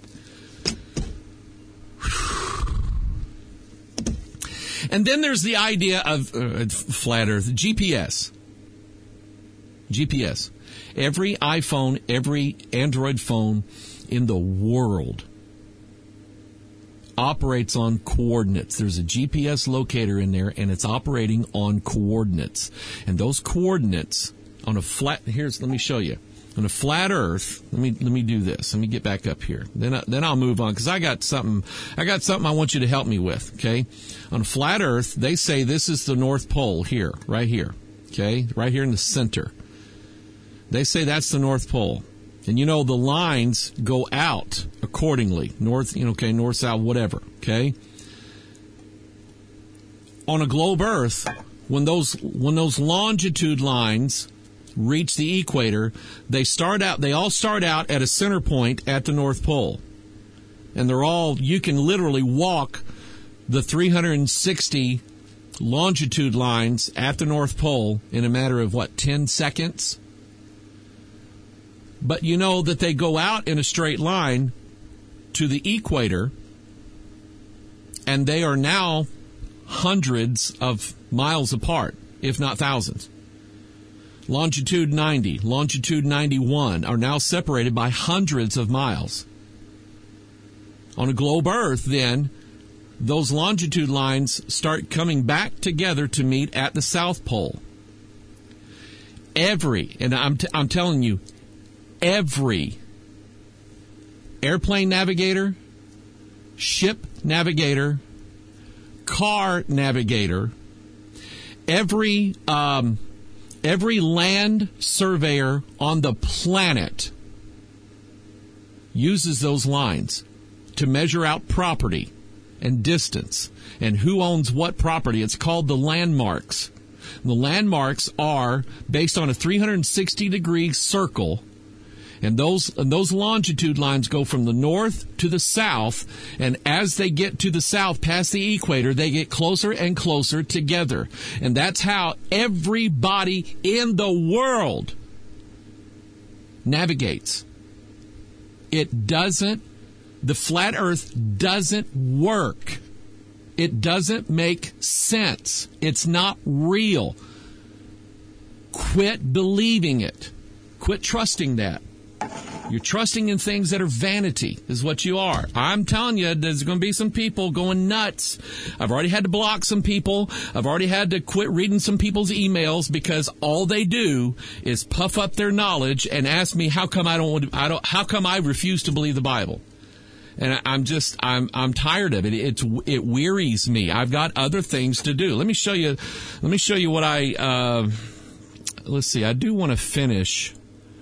And then there's the idea of uh, flat earth, G P S. G P S. Every iPhone, every Android phone in the world operates on coordinates. There's a G P S locator in there, and it's operating on coordinates. And those coordinates on a flat, here's, let me show you. On a flat Earth, let me let me do this. Let me get back up here. Then I, then I'll move on because I got something. I got something I want you to help me with. Okay, on a flat Earth, they say this is the North Pole here, right here. Okay, right here in the center. They say that's the North Pole, and you know the lines go out accordingly. North, you know, okay, north, south, whatever. Okay. On a globe Earth, when those when those longitude lines reach the equator, they start out. They all start out at a center point at the North Pole, and they're all. You can literally walk the three hundred sixty longitude lines at the North Pole in a matter of what, ten seconds. But you know that they go out in a straight line to the equator, and they are now hundreds of miles apart, if not thousands. Longitude ninety, longitude ninety-one are now separated by hundreds of miles. On a globe Earth, then, those longitude lines start coming back together to meet at the South Pole. Every, and I'm, t- I'm telling you, every airplane navigator, ship navigator, car navigator, every um, every land surveyor on the planet uses those lines to measure out property and distance and who owns what property. It's called the landmarks. The landmarks are based on a three hundred sixty degree circle. And those and those longitude lines go from the north to the south, and as they get to the south past the equator, they get closer and closer together. And that's how everybody in the world navigates. It doesn't, the flat earth doesn't work. It doesn't make sense. It's not real. Quit believing it. Quit trusting that. You're trusting in things that are vanity, is what you are. I'm telling you, there's going to be some people going nuts. I've already had to block some people. I've already had to quit reading some people's emails because all they do is puff up their knowledge and ask me how come I don't, I don't, how come I refuse to believe the Bible. And I'm just, I'm, I'm tired of it. It's, it wearies me. I've got other things to do. Let me show you, let me show you what I, uh, let's see, I do want to finish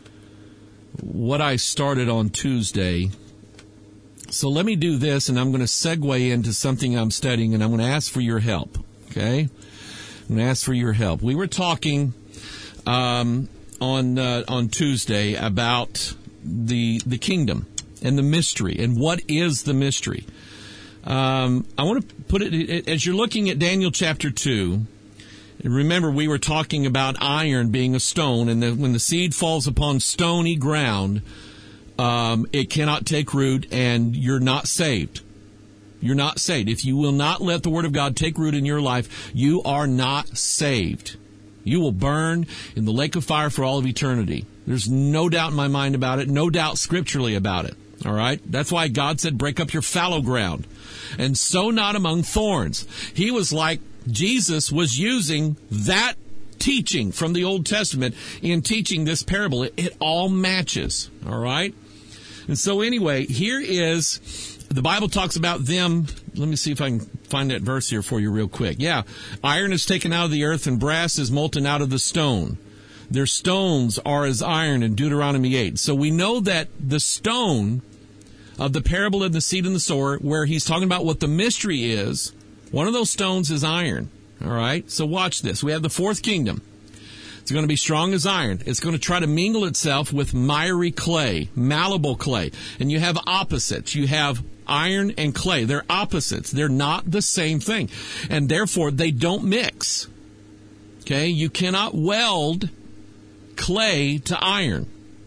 what I started on Tuesday. So let me do this, and I'm going to segue into something I'm studying, and I'm going to ask for your help, okay? I'm going to ask for your help. We were talking um, on uh, on Tuesday about the the kingdom and the mystery, and what is the mystery. Um, I want to put it, as you're looking at Daniel chapter two, remember, we were talking about iron being a stone, and that when the seed falls upon stony ground, um, it cannot take root, and you're not saved. You're not saved. If you will not let the Word of God take root in your life, you are not saved. You will burn in the lake of fire for all of eternity. There's no doubt in my mind about it, no doubt scripturally about it. All right? That's why God said, break up your fallow ground, and sow not among thorns. He was like, Jesus was using that teaching from the Old Testament in teaching this parable. It, it all matches, all right? And so anyway, here is, the Bible talks about them. Let me see if I can find that verse here for you real quick. Yeah, iron is taken out of the earth and brass is molten out of the stone. Their stones are as iron in Deuteronomy eight. So we know that the stone of the parable of the seed and the sower, where he's talking about what the mystery is, one of those stones is iron, all right? So watch this. We have the fourth kingdom. It's going to be strong as iron. It's going to try to mingle itself with miry clay, malleable clay. And you have opposites. You have iron and clay. They're opposites. They're not the same thing. And therefore, they don't mix. Okay? You cannot weld clay to iron.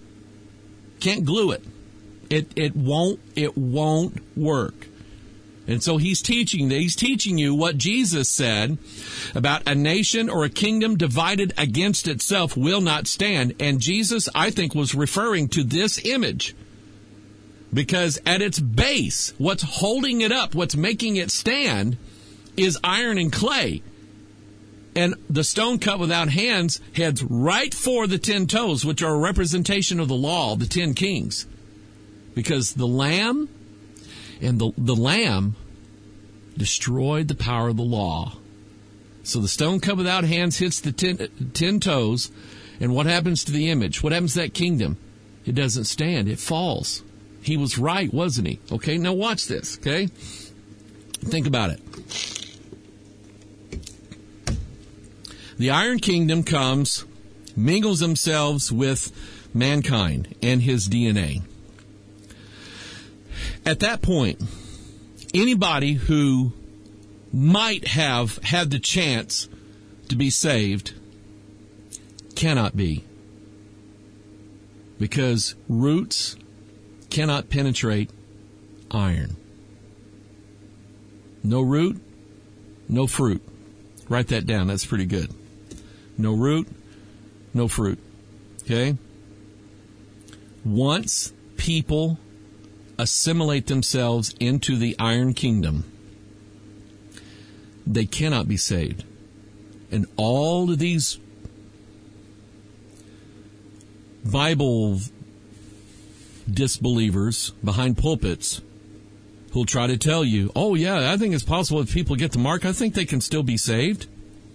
Can't glue it. It, it won't, it won't work. And so he's teaching, he's teaching you what Jesus said about a nation or a kingdom divided against itself will not stand. And Jesus, I think, was referring to this image. Because at its base, what's holding it up, what's making it stand, is iron and clay. And the stone cut without hands heads right for the ten toes, which are a representation of the law, the ten kings. Because the lamb and the, the lamb destroyed the power of the law. So the stone cut without hands hits the ten, ten toes. And what happens to the image? What happens to that kingdom? It doesn't stand. It falls. He was right, wasn't he? Okay, now watch this, okay? Think about it. The Iron Kingdom comes, mingles themselves with mankind and his D N A. At that point, anybody who might have had the chance to be saved cannot be. Because roots cannot penetrate iron. No root, no fruit. Write that down. That's pretty good. No root, no fruit. Okay? Once people assimilate themselves into the Iron Kingdom, they cannot be saved. And all of these Bible disbelievers behind pulpits who'll try to tell you, oh, yeah, I think it's possible if people get the mark, I think they can still be saved.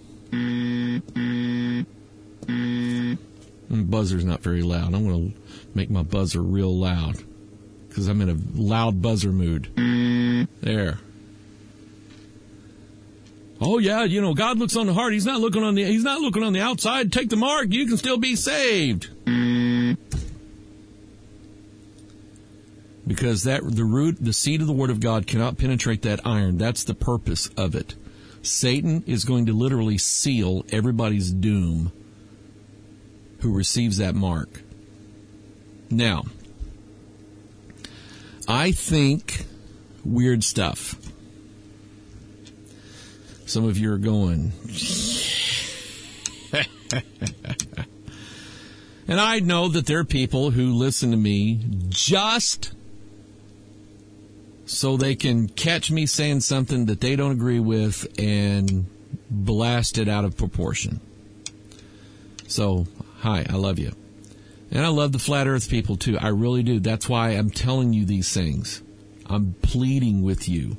Mm, buzzer's not very loud. I'm going to make my buzzer real loud because I'm in a loud buzzer mood. There. Oh, yeah, you know, God looks on the heart. He's not looking on the, he's not looking on the outside. Take the mark. You can still be saved. Because that the root, the seed of the Word of God cannot penetrate that iron. That's the purpose of it. Satan is going to literally seal everybody's doom who receives that mark. Now, I think weird stuff. Some of you are going, and I know that there are people who listen to me just so they can catch me saying something that they don't agree with and blast it out of proportion. So, hi, I love you. And I love the flat earth people too. I really do. That's why I'm telling you these things. I'm pleading with you.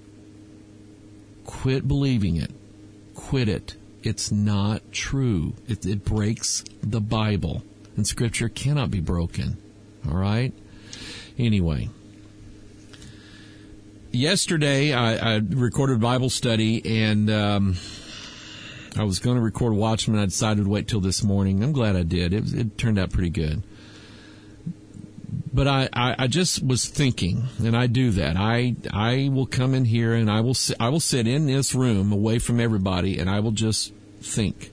Quit believing it. Quit it. It's not true. It, it breaks the Bible. And Scripture cannot be broken. All right? Anyway. Yesterday, I, I recorded Bible study, and um, I was going to record Watchmen. I decided to wait till this morning. I'm glad I did. It, it turned out pretty good. But I, I, I just was thinking, and I do that. I I will come in here, and I will sit, I will sit in this room away from everybody, and I will just think.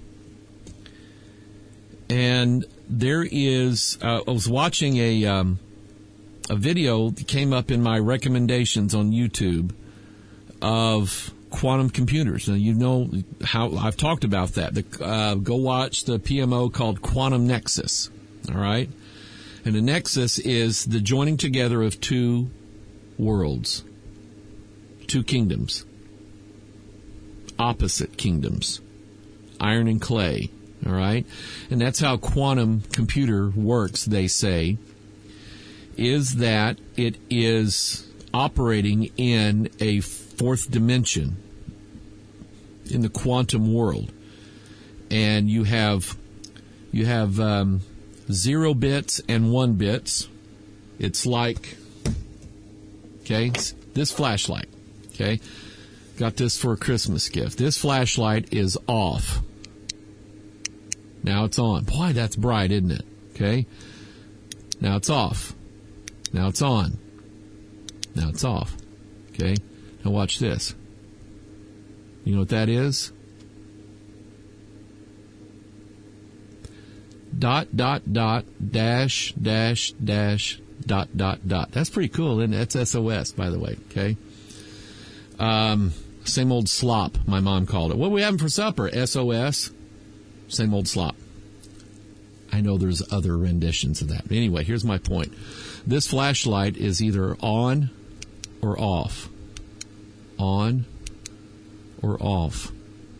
And there is, uh, I was watching a um, a video that came up in my recommendations on YouTube of quantum computers. Now, you know how I've talked about that. The, uh, go watch the P M O called Quantum Nexus. All right. And a nexus is the joining together of two worlds, two kingdoms, opposite kingdoms, iron and clay, all right? And that's how quantum computer works, they say, is that it is operating in a fourth dimension in the quantum world. And you have, you have, um, zero bits and one bits. It's like, okay, this flashlight, okay, got this for a Christmas gift. This flashlight is off. Now it's on. Boy, that's bright, isn't it? Okay. Now it's off. Now it's on. Now it's off. Okay. Now watch this. You know what that is? Dot, dot, dot, dash, dash, dash, dot, dot, dot. That's pretty cool, isn't it? That's S O S, by the way, okay? Um, same old slop, my mom called it. What are we having for supper? S O S, same old slop. I know there's other renditions of that. But anyway, here's my point. This flashlight is either on or off. On or off.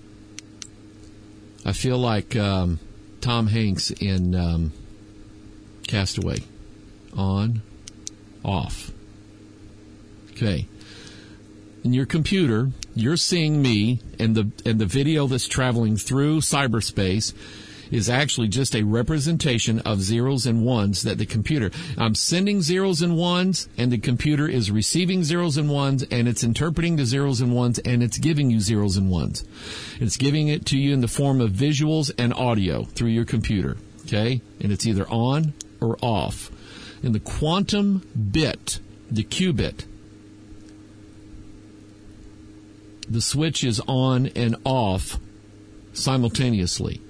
I feel like um, Tom Hanks in um, Castaway. On, off. Okay. In your computer, you're seeing me, and the and the video that's traveling through cyberspace is actually just a representation of zeros and ones that the computer, I'm sending zeros and ones, and the computer is receiving zeros and ones, and it's interpreting the zeros and ones, and it's giving you zeros and ones. It's giving it to you in the form of visuals and audio through your computer, okay? And it's either on or off. In the quantum bit, the qubit, the switch is on and off simultaneously.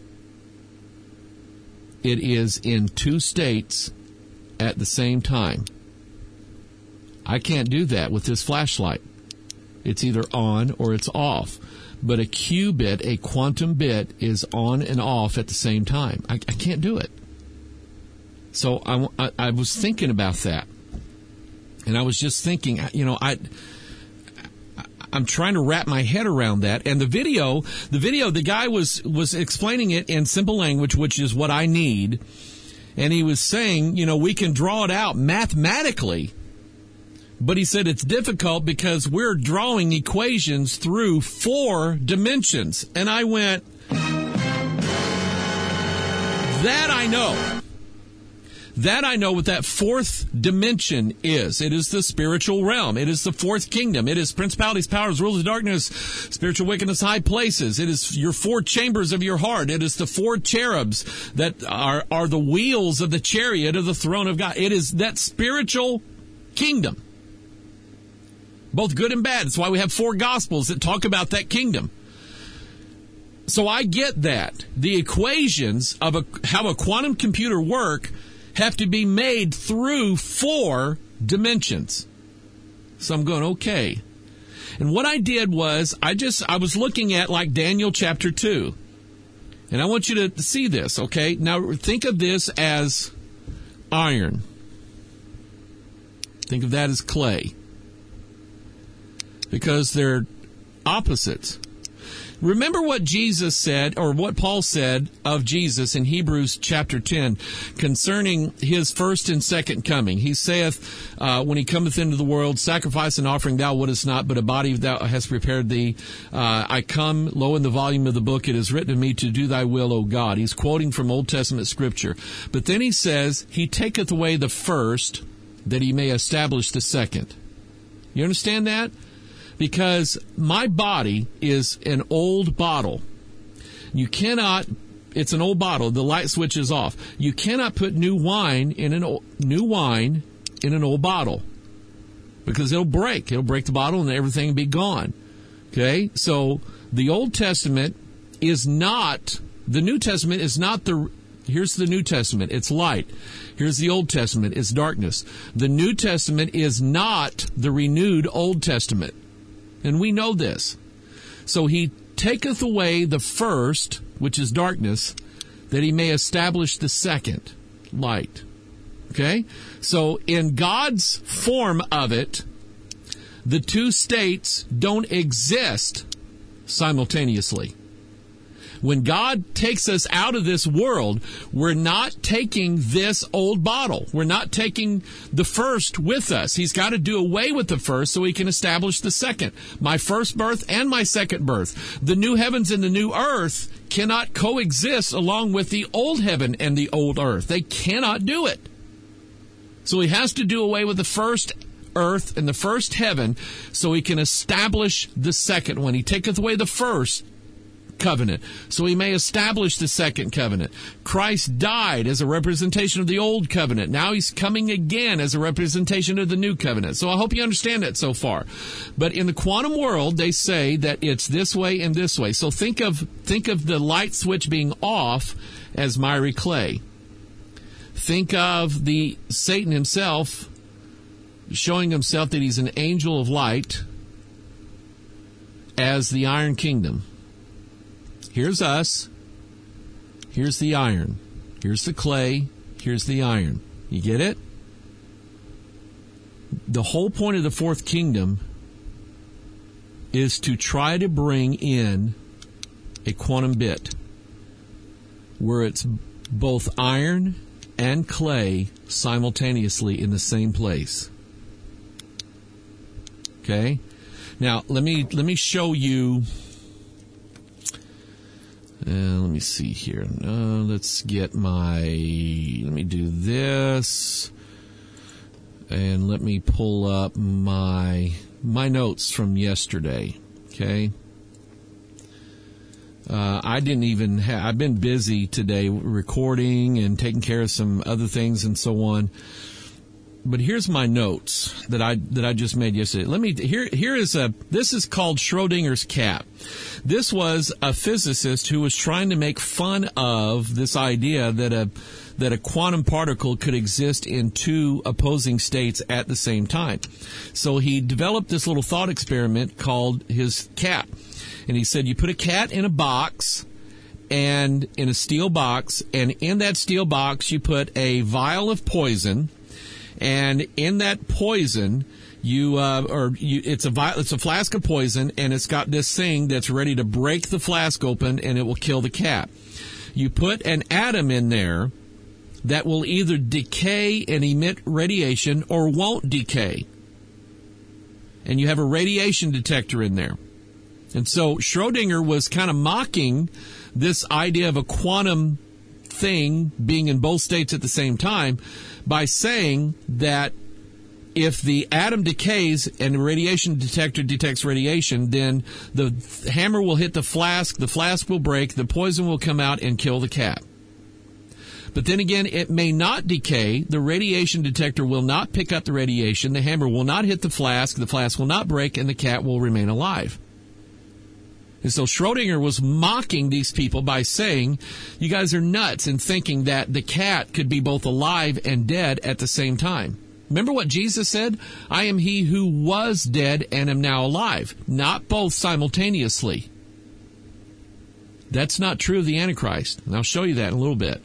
It is in two states at the same time. I can't do that with this flashlight. It's either on or it's off. But a qubit, a quantum bit, is on and off at the same time. I, I can't do it. So I, I, I was thinking about that. And I was just thinking, you know, I... I'm trying to wrap my head around that. And the video, the video, the guy was, was explaining it in simple language, which is what I need. And he was saying, you know, we can draw it out mathematically. But he said it's difficult because we're drawing equations through four dimensions. And I went, that I know. That I know what that fourth dimension is. It is the spiritual realm. It is the fourth kingdom. It is principalities, powers, rulers of darkness, spiritual wickedness, high places. It is your four chambers of your heart. It is the four cherubs that are, are the wheels of the chariot of the throne of God. It is that spiritual kingdom. Both good and bad. That's why we have four gospels that talk about that kingdom. So I get that. The equations of a, how a quantum computer work have to be made through four dimensions. So I'm going, okay. And what I did was, I just, I was looking at like Daniel chapter two. And I want you to see this, okay? Now think of this as iron. Think of that as clay. Because they're opposites. Remember what Jesus said, or what Paul said of Jesus in Hebrews chapter ten concerning his first and second coming. He saith, uh, when he cometh into the world, sacrifice and offering thou wouldest not, but a body thou hast prepared thee. Uh, I come, lo, in the volume of the book, it is written of me to do thy will, O God. He's quoting from Old Testament scripture. But then he says, he taketh away the first, that he may establish the second. You understand that? Because my body is an old bottle. You cannot, it's an old bottle, the light switch is off. You cannot put new wine in an old, new wine in an old bottle. Because it'll break. It'll break the bottle and everything will be gone. Okay? So the Old Testament is not, the New Testament is not the, here's the New Testament, it's light. Here's the Old Testament, it's darkness. The New Testament is not the renewed Old Testament. And we know this. So he taketh away the first, which is darkness, that he may establish the second, light. Okay? So in God's form of it, the two states don't exist simultaneously. When God takes us out of this world, we're not taking this old bottle. We're not taking the first with us. He's got to do away with the first so he can establish the second. My first birth and my second birth. The new heavens and the new earth cannot coexist along with the old heaven and the old earth. They cannot do it. So he has to do away with the first earth and the first heaven so he can establish the second one. He taketh away the first covenant, so he may establish the second covenant. Christ died as a representation of the old covenant. Now he's coming again as a representation of the new covenant. So I hope you understand that so far. But in the quantum world, they say that it's this way and this way. So think of think of the light switch being off as miry clay. Think of the Satan himself showing himself that he's an angel of light as the iron kingdom. Here's us. Here's the iron. Here's the clay. Here's the iron. You get it? The whole point of the fourth kingdom is to try to bring in a quantum bit where it's both iron and clay simultaneously in the same place. Okay? Now, let me let me show you Uh, let me see here. Uh, let's get my, let me do this. And let me pull up my my notes from yesterday, okay? Uh, I didn't even have, I've been busy today recording and taking care of some other things and so on. But here's my notes that I that I just made yesterday. Let me here here is a this is called Schrodinger's cat. This was a physicist who was trying to make fun of this idea that a that a quantum particle could exist in two opposing states at the same time. So he developed this little thought experiment called his cat. And he said you put a cat in a box, and in a steel box, and in that steel box you put a vial of poison. And in that poison, you uh, or you, it's a vi- it's a flask of poison, and it's got this thing that's ready to break the flask open, and it will kill the cat. You put an atom in there that will either decay and emit radiation or won't decay, and you have a radiation detector in there. And so Schrodinger was kind of mocking this idea of a quantum thing being in both states at the same time by saying that if the atom decays and the radiation detector detects radiation, then the hammer will hit the flask, the flask will break, the poison will come out and kill the cat. But then again, it may not decay, the radiation detector will not pick up the radiation, the hammer will not hit the flask, the flask will not break, and the cat will remain alive. And so Schrodinger was mocking these people by saying, you guys are nuts in thinking that the cat could be both alive and dead at the same time. Remember what Jesus said? I am he who was dead and am now alive. Not both simultaneously. That's not true of the Antichrist. And I'll show you that in a little bit.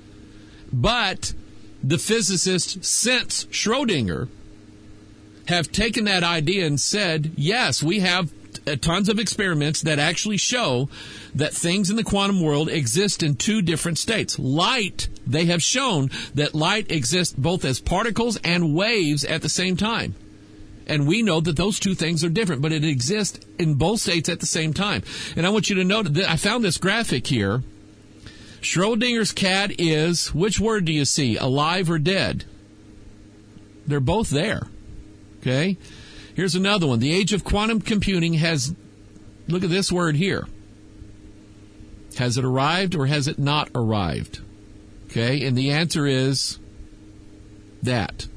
But the physicists since Schrodinger have taken that idea and said, yes, we have tons of experiments that actually show that things in the quantum world exist in two different states. Light, they have shown that light exists both as particles and waves at the same time. And we know that those two things are different, but it exists in both states at the same time. And I want you to note that I found this graphic here. Schrodinger's cat is, which word do you see, alive or dead? They're both there. Okay? Here's another one. The age of quantum computing has, look at this word here. Has it arrived or has it not arrived? Okay, and the answer is that.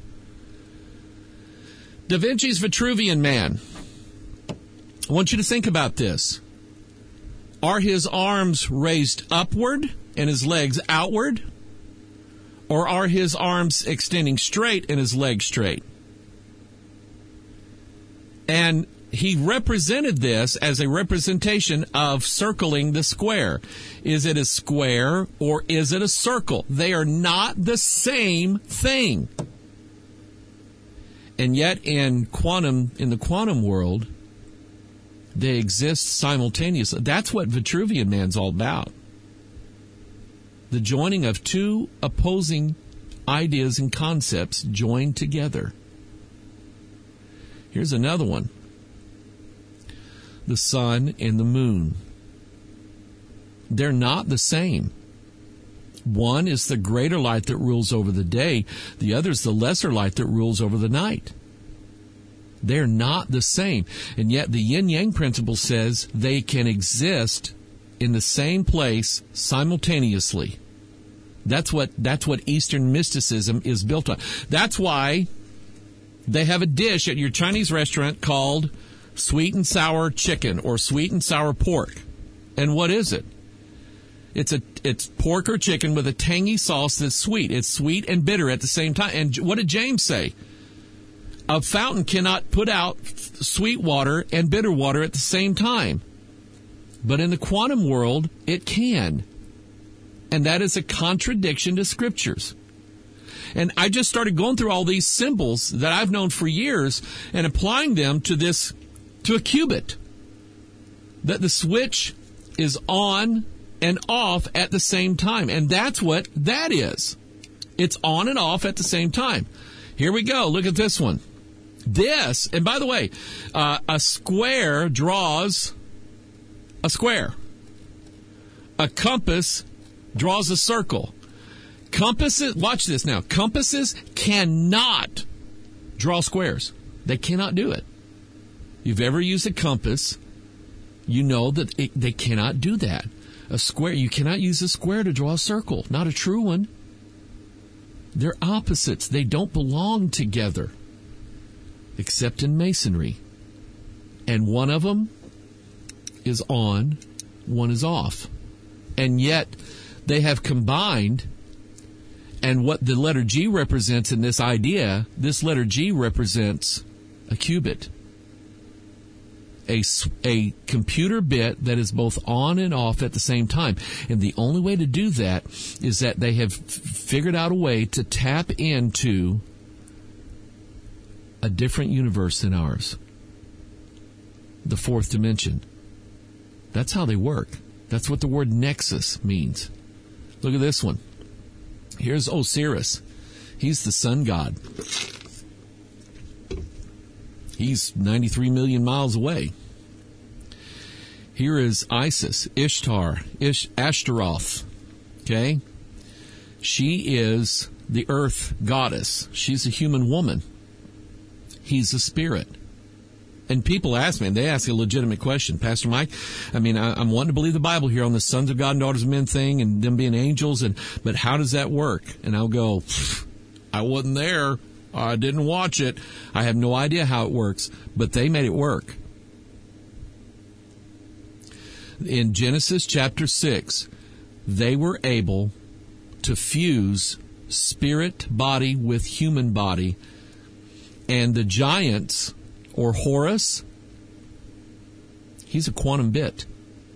Da Vinci's Vitruvian Man. I want you to think about this. Are his arms raised upward and his legs outward? Or are his arms extending straight and his legs straight? And he represented this as a representation of circling the square. Is it a square or is it a circle? They are not the same thing. And yet in quantum, in the quantum world, they exist simultaneously. That's what Vitruvian Man's all about. The joining of two opposing ideas and concepts joined together. Here's another one. The sun and the moon. They're not the same. One is the greater light that rules over the day. The other is the lesser light that rules over the night. They're not the same. And yet the yin-yang principle says they can exist in the same place simultaneously. That's what, that's what Eastern mysticism is built on. That's why they have a dish at your Chinese restaurant called sweet and sour chicken or sweet and sour pork. And what is it? It's a it's pork or chicken with a tangy sauce that's sweet. It's sweet and bitter at the same time. And what did James say? A fountain cannot put out sweet water and bitter water at the same time. But in the quantum world, it can. And that is a contradiction to scriptures. And I just started going through all these symbols that I've known for years and applying them to this, to a qubit. That the switch is on and off at the same time. And that's what that is. It's on and off at the same time. Here we go. Look at this one. This, and by the way, uh, a square draws a square. A compass draws a circle. Compasses, watch this now. Compasses cannot draw squares. They cannot do it. You've ever used a compass, you know that it, they cannot do that. A square, you cannot use a square to draw a circle. Not a true one. They're opposites. They don't belong together, except in masonry. And one of them is on, one is off. And yet, they have combined, and what the letter G represents in this idea, this letter G represents a qubit. A, a computer bit that is both on and off at the same time. And the only way to do that is that they have f- figured out a way to tap into a different universe than ours. The fourth dimension. That's how they work. That's what the word nexus means. Look at this one. Here's Osiris. He's the sun god. He's ninety-three million miles away. Here is Isis, Ishtar, Ish, Ashtaroth. Okay? She is the earth goddess. She's a human woman. He's a spirit. And people ask me, and they ask a legitimate question, Pastor Mike, I mean, I, I'm wanting to believe the Bible here on the sons of God and daughters of men thing and them being angels, and but how does that work? And I'll go, I wasn't there. I didn't watch it. I have no idea how it works, but they made it work. In Genesis chapter six, they were able to fuse spirit body with human body, and the giants, or Horus, he's a quantum bit.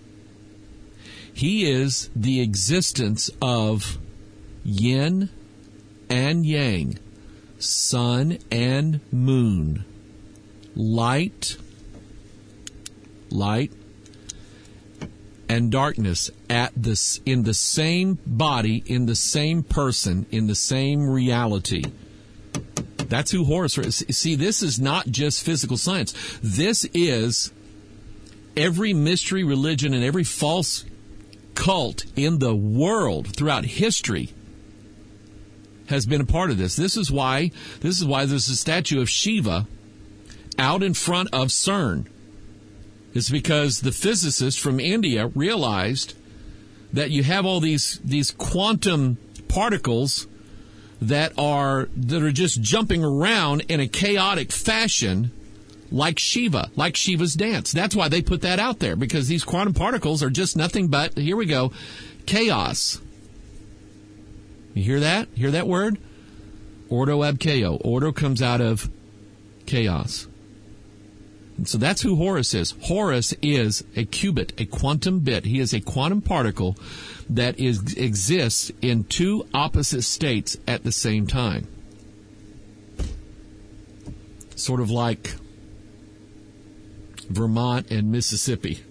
He is the existence of yin and yang, sun and moon, light, light, and darkness at this in the same body, in the same person, in the same reality. That's who Horus is. See, this is not just physical science. This is every mystery religion and every false cult in the world throughout history has been a part of this. This is why this is why there's a statue of Shiva out in front of CERN. It's because the physicists from India realized that you have all these these quantum particles that are that are just jumping around in a chaotic fashion, like Shiva, like Shiva's dance. That's why they put that out there, because these quantum particles are just nothing but, here we go, chaos. You hear that? Hear that word? Ordo ab chaos. Ordo comes out of chaos. And so that's who Horus is. Horus is a qubit, a quantum bit. He is a quantum particle that is exists in two opposite states at the same time. Sort of like Vermont and Mississippi.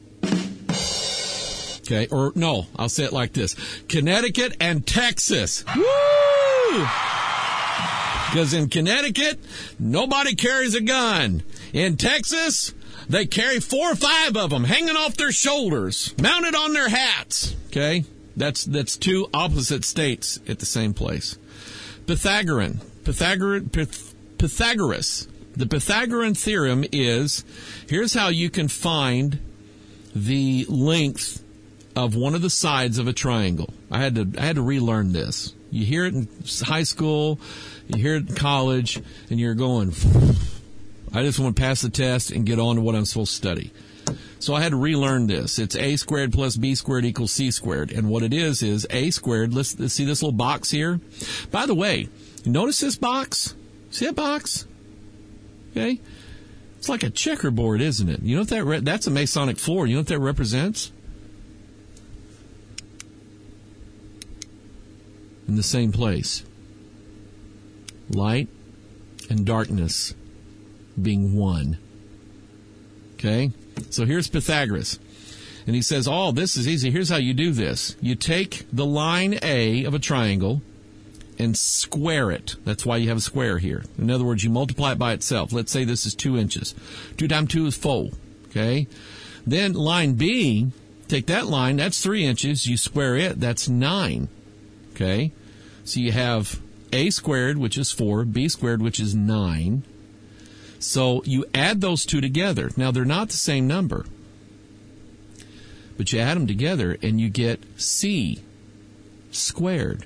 Okay, or no, I'll say it like this. Connecticut and Texas. Woo! Because in Connecticut, nobody carries a gun. In Texas, they carry four or five of them hanging off their shoulders, mounted on their hats. Okay? That's that's two opposite states at the same place. Pythagorean. Pythagorean Pyth, Pythagoras. The Pythagorean theorem is, here's how you can find the length of one of the sides of a triangle. I had to I had to relearn this. You hear it in high school, you hear it in college, and you're going, I just want to pass the test and get on to what I'm supposed to study. So I had to relearn this. It's a squared plus b squared equals c squared. And what it is is a squared. Let's, let's see this little box here. By the way, notice this box? See that box? Okay. It's like a checkerboard, isn't it? You know what that re- that's a Masonic floor. You know what that represents? In the same place. Light and darkness being one. Okay? So here's Pythagoras. And he says, oh, this is easy. Here's how you do this. You take the line A of a triangle and square it. That's why you have a square here. In other words, you multiply it by itself. Let's say this is two inches. Two times two is four. Okay? Then line B, Take that line, that's three inches. You square it, that's nine. Okay? So you have A squared, which is four, B squared, which is nine. So you add those two together. Now, they're not the same number. But you add them together, and you get C squared.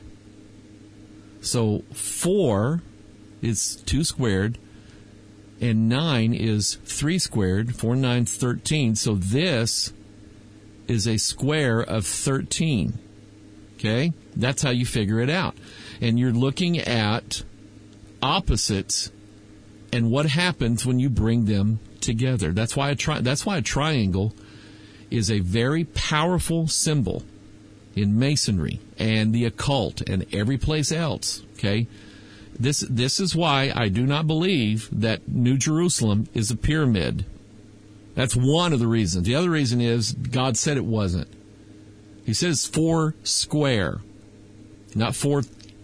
So four is two squared, and nine is three squared. four and nine is thirteen. So this is a square of thirteen. Okay? That's how you figure it out. And you're looking at opposites and what happens when you bring them together. That's why a tri- that's why a triangle is a very powerful symbol in Masonry and the occult and every place else. Okay? This this is why I do not believe that New Jerusalem is a pyramid. That's one of the reasons. The other reason is God said it wasn't. He says four square, not four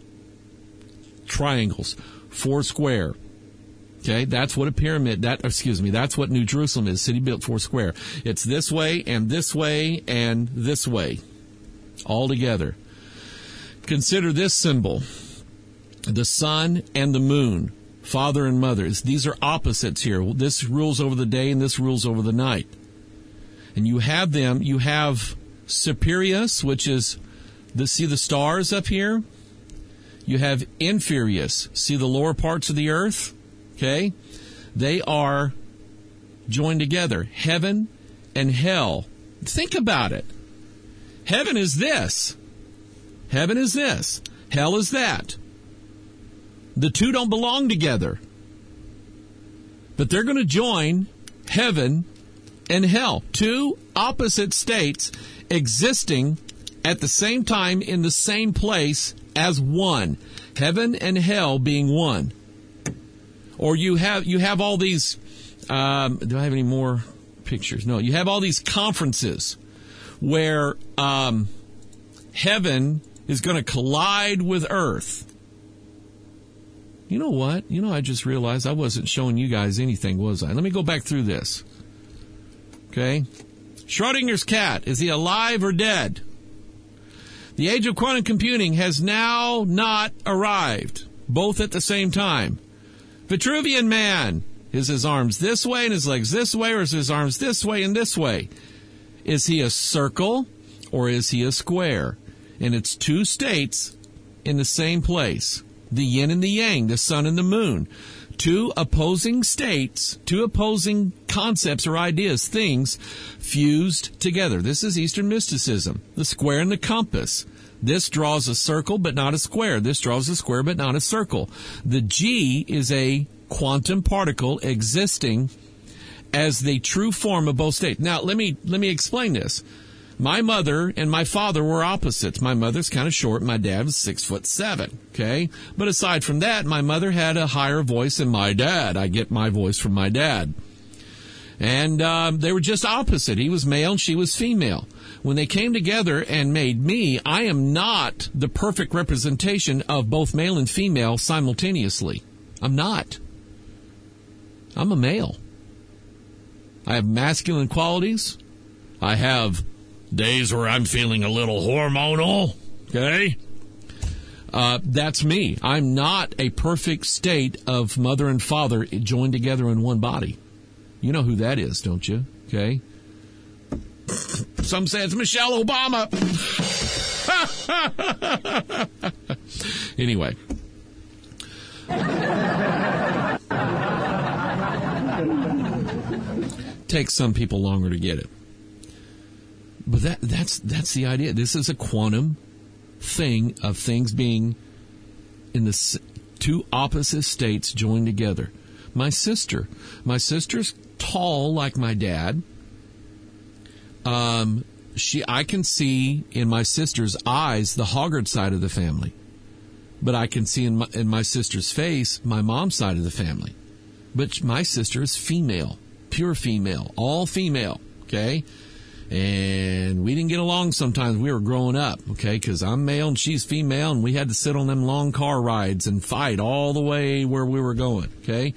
triangles, four square. Okay, that's what a pyramid, that, excuse me, that's what New Jerusalem is, city built four square. It's this way and this way and this way, all together. Consider this symbol, the sun and the moon, father and mother. These are opposites here. This rules over the day and this rules over the night. And you have them, you have Superius, which is, the, see the stars up here? You have Inferius, see the lower parts of the earth? Okay? They are joined together. Heaven and hell. Think about it. Heaven is this. Heaven is this. Hell is that. The two don't belong together. But they're going to join heaven and hell. Two opposite states existing at the same time in the same place as one. Heaven and hell being one. Or you have you have all these, um, do I have any more pictures? No, you have all these conferences where um, heaven is going to collide with earth. You know what? You know, I just realized I wasn't showing you guys anything, was I? Let me go back through this. Okay? Schrodinger's cat, is he alive or dead? The age of quantum computing has now not arrived, both at the same time. Vitruvian man, is his arms this way and his legs this way, or is his arms this way and this way? Is he a circle or is he a square? And it's two states in the same place. The yin and the yang, the sun and the moon. Two opposing states, two opposing concepts or ideas, things fused together. This is Eastern mysticism. The square and the compass. This draws a circle but not a square. This draws a square but not a circle. The G is a quantum particle existing as the true form of both states. Now, let me let me explain this. My mother and my father were opposites. My mother's kind of short. My dad was six foot seven. Okay, but aside from that, my mother had a higher voice than my dad. I get my voice from my dad, and um, they were just opposite. He was male and she was female. When they came together and made me, I am not the perfect representation of both male and female simultaneously. I'm not. I'm a male. I have masculine qualities. I have days where I'm feeling a little hormonal. Okay? Uh, that's me. I'm not a perfect state of mother and father joined together in one body. You know who that is, don't you? Okay? Some say it's Michelle Obama. Anyway. Takes some people longer to get it. But that that's that's the idea. This is a quantum thing of things being in the two opposite states joined together. My sister. My sister's tall like my dad. Um, she, I can see in my sister's eyes the Hoggard side of the family, but I can see in my, in my sister's face my mom's side of the family. But my sister is female, pure female, all female. Okay, and we didn't get along sometimes. We were growing up, okay, because I'm male and she's female, and we had to sit on them long car rides and fight all the way where we were going. Okay,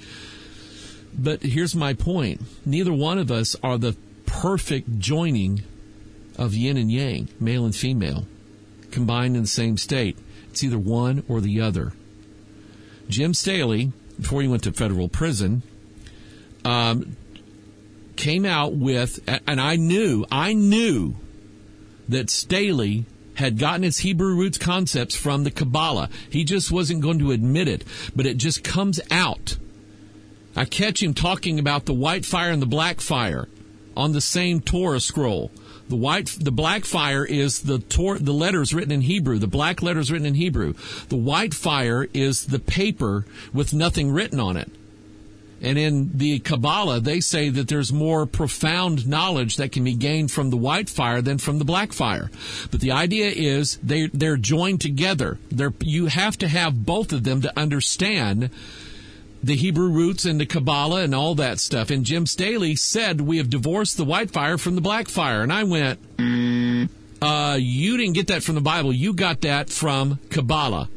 but here's my point: neither one of us are the perfect joining of yin and yang, male and female, combined in the same state. It's either one or the other. Jim Staley, before he went to federal prison, um, came out with, and I knew, I knew that Staley had gotten his Hebrew roots concepts from the Kabbalah. He just wasn't going to admit it, but it just comes out. I catch him talking about the white fire and the black fire on the same Torah scroll. The white, the black fire is the Tor, the letters written in Hebrew. The black letters written in Hebrew. The white fire is the paper with nothing written on it. And in the Kabbalah, they say that there's more profound knowledge that can be gained from the white fire than from the black fire. But the idea is they they're joined together. They're, you have to have both of them to understand the Hebrew roots and the Kabbalah and all that stuff. And Jim Staley said, we have divorced the white fire from the black fire. And I went, uh, you didn't get that from the Bible. You got that from Kabbalah.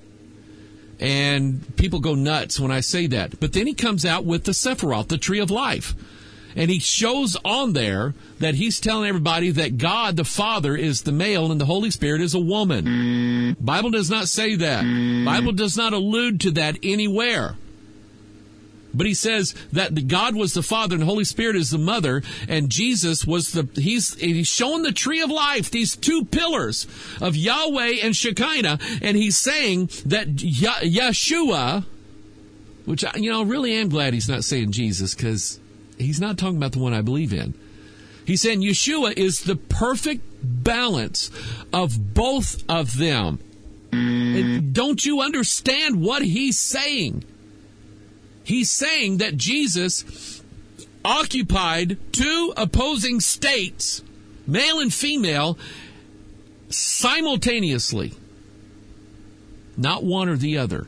And people go nuts when I say that. But then he comes out with the Sephiroth, the tree of life. And he shows on there that he's telling everybody that God the Father is the male and the Holy Spirit is a woman. Bible does not say that. Bible does not allude to that anywhere. But he says that the God was the Father and the Holy Spirit is the mother, and Jesus was the, he's, he's showing the tree of life, these two pillars of Yahweh and Shekinah, and he's saying that Ye- Yeshua, which, I, you know, really am glad he's not saying Jesus, because he's not talking about the one I believe in. He's saying Yeshua is the perfect balance of both of them. And don't you understand what he's saying? He's saying that Jesus occupied two opposing states, male and female, simultaneously. Not one or the other.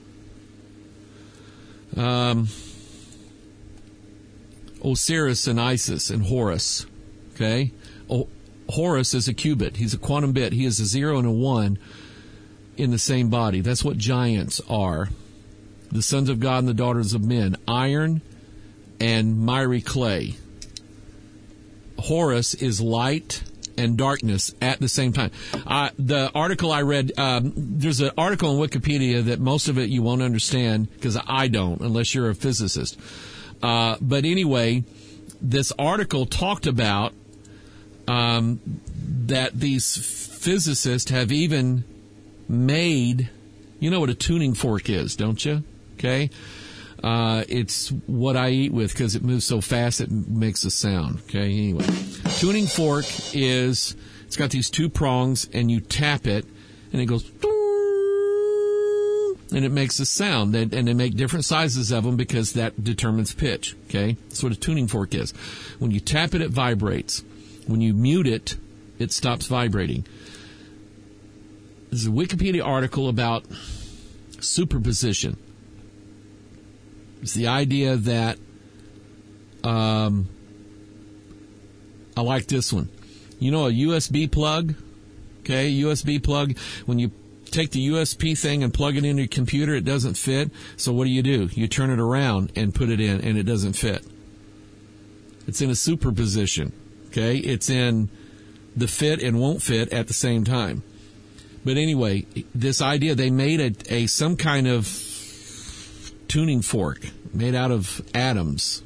Um, Osiris and Isis and Horus. Okay? O- Horus is a qubit. He's a quantum bit. He is a zero and a one in the same body. That's what giants are. The sons of God and the daughters of men, iron and miry clay. Horus is light and darkness at the same time. Uh, the article I read, um, there's an article on Wikipedia that most of it you won't understand because I don't, unless you're a physicist. Uh, but anyway, this article talked about um, that these physicists have even made, you know what a tuning fork is, don't you? Okay, uh, it's what I eat with because it moves so fast it makes a sound. Okay, anyway, tuning fork is, it's got these two prongs and you tap it and it goes, and it makes a sound. And they make different sizes of them because that determines pitch. Okay, that's what a tuning fork is. When you tap it, it vibrates. When you mute it, it stops vibrating. There's a Wikipedia article about superposition. It's the idea that, um, I like this one. You know a U S B plug? Okay, U S B plug. When you take the U S B thing and plug it into your computer, it doesn't fit. So what do you do? You turn it around and put it in, and it doesn't fit. It's in a superposition. Okay, it's in the fit and won't fit at the same time. But anyway, this idea, they made a, a some kind of tuning fork made out of atoms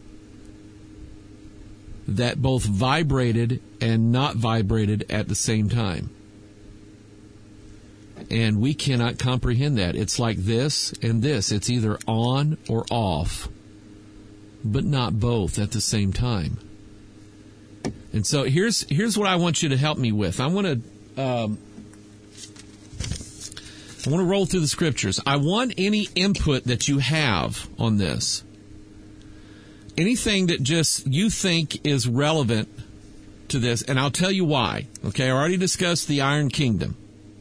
that both vibrated and not vibrated at the same time. And we cannot comprehend that. It's like this and this. It's either on or off, but not both at the same time. And so here's here's what I want you to help me with. I want to um, I want to roll through the scriptures. I want any input that you have on this. Anything that just you think is relevant to this, and I'll tell you why. Okay, I already discussed the Iron Kingdom.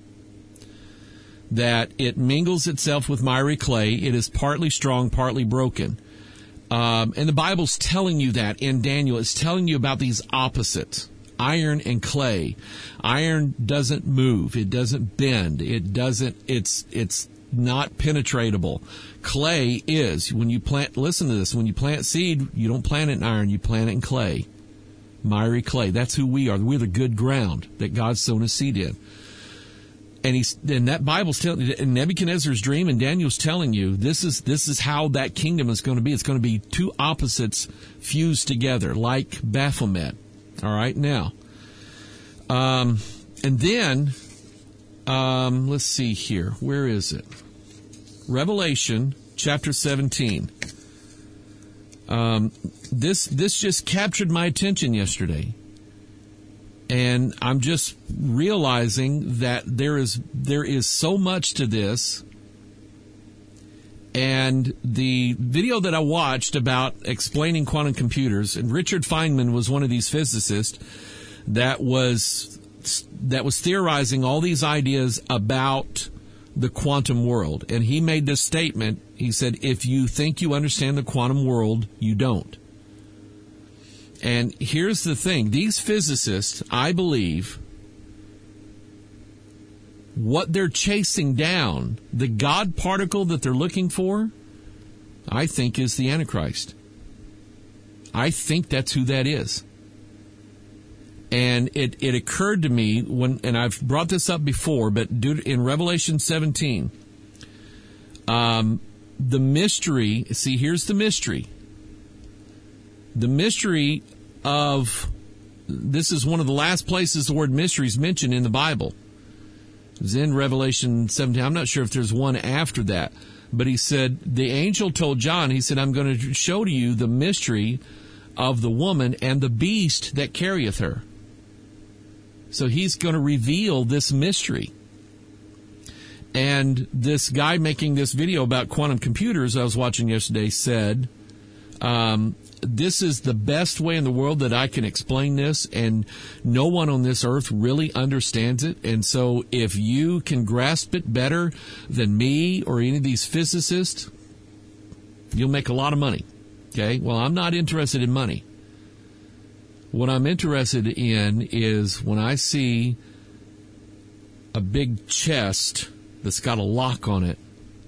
That it mingles itself with miry clay. It is partly strong, partly broken. Um, and the Bible's telling you that in Daniel. It's telling you about these opposites. Iron and clay. Iron doesn't move. It doesn't bend. It doesn't, it's, it's not penetratable. Clay is. When you plant, listen to this, when you plant seed, you don't plant it in iron, you plant it in clay. miry clay. That's who we are. We're the good ground that God's sown his seed in. And he's, and that Bible's telling, in Nebuchadnezzar's dream, and Daniel's telling you, this is, this is how that kingdom is going to be. It's going to be two opposites fused together, like Baphomet. All right, now. Um, and then, um, let's see here. Where is it? Revelation chapter seventeen. Um, this, this just captured my attention yesterday. And I'm just realizing that there is there is so much to this. And the video that I watched about explaining quantum computers, and Richard Feynman was one of these physicists that was that was theorizing all these ideas about the quantum world. And he made this statement. He said, if you think you understand the quantum world, you don't. And here's the thing. These physicists, I believe, what they're chasing down, the God particle that they're looking for, I think is the Antichrist. I think that's who that is. And it, it occurred to me, when, and I've brought this up before, but in Revelation seventeen, um, the mystery, see, here's the mystery. The mystery of, this is one of the last places the word mystery is mentioned in the Bible. It's in Revelation seventeen. I'm not sure if there's one after that. But he said, the angel told John, he said, I'm going to show to you the mystery of the woman and the beast that carrieth her. So he's going to reveal this mystery. And this guy making this video about quantum computers I was watching yesterday said, um, this is the best way in the world that I can explain this, and no one on this earth really understands it. And so if you can grasp it better than me or any of these physicists, you'll make a lot of money. Okay? Well, I'm not interested in money. What I'm interested in is when I see a big chest that's got a lock on it,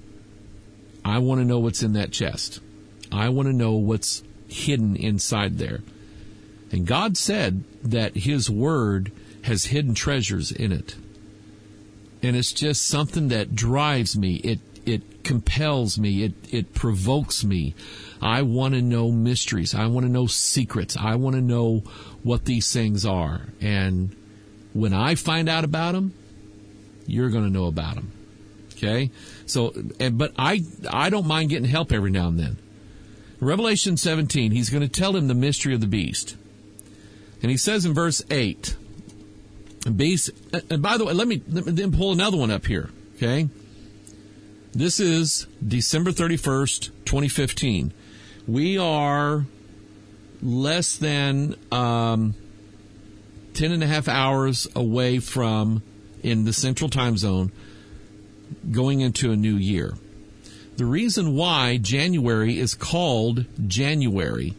I want to know what's in that chest. I want to know what's hidden inside there. And God said that his word has hidden treasures in it. And it's just something that drives me. It it compels me. It it provokes me. I want to know mysteries. I want to know secrets. I want to know what these things are. And when I find out about them, you're going to know about them. Okay? So, and, but I I don't mind getting help every now and then. Revelation seventeen, he's going to tell him the mystery of the beast. And he says in verse eight, beast, and by the way, let me, let me then pull another one up here, okay? This is December thirty-first, twenty fifteen. We are less than um, ten and a half hours away from, in the central time zone, going into a new year. The reason why January is called January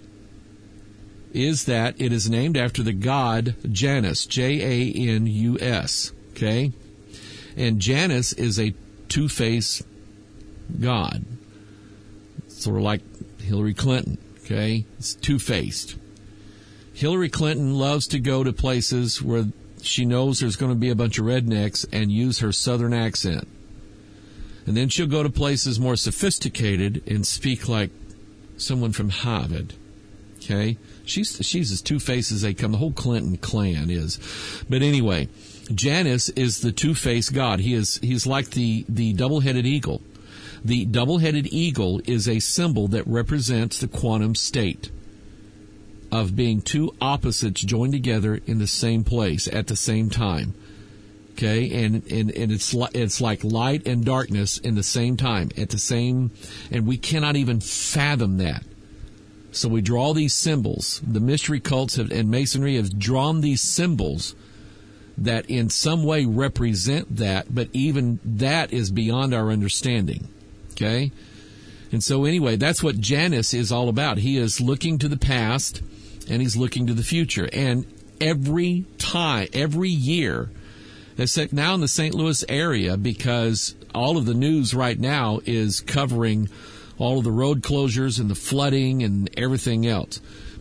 is that it is named after the god Janus, J A N U S, okay? And Janus is a two-faced god, sort of like Hillary Clinton, okay? It's two-faced. Hillary Clinton loves to go to places where she knows there's going to be a bunch of rednecks and use her southern accent. And then she'll go to places more sophisticated and speak like someone from Harvard. Okay? She's she's as two-faced as they come. The whole Clinton clan is. But anyway, Janus is the two-faced god. He is he's like the, the double-headed eagle. The double-headed eagle is a symbol that represents the quantum state of being two opposites joined together in the same place at the same time. Okay, and, and, and it's li- it's like light and darkness in the same time, at the same, and we cannot even fathom that. So we draw these symbols. The mystery cults have, and Masonry have drawn these symbols that in some way represent that, but even that is beyond our understanding. Okay? And so anyway, that's what Janus is all about. He is looking to the past, and he's looking to the future. And every time, every year, except now in the Saint Louis area, because all of the news right now is covering all of the road closures and the flooding and everything else.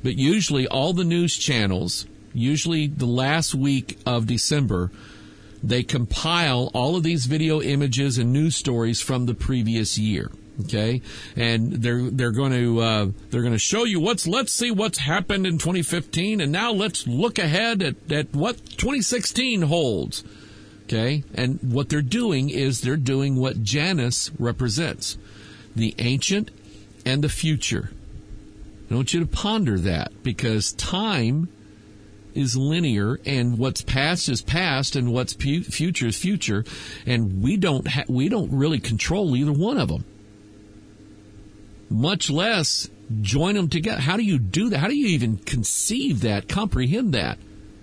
But usually all the news channels, usually the last week of December, they compile all of these video images and news stories from the previous year. Okay, and they're they're going to uh, they're going to show you what's let's see what's happened in twenty fifteen, and now let's look ahead at, at what twenty sixteen holds. Okay, and what they're doing is they're doing what Janus represents, the ancient and the future. I want you to ponder that, because time is linear, and what's past is past, and what's pu- future is future, and we don't ha- we don't really control either one of them. Much less join them together. How do you do that? How do you even conceive that, comprehend that?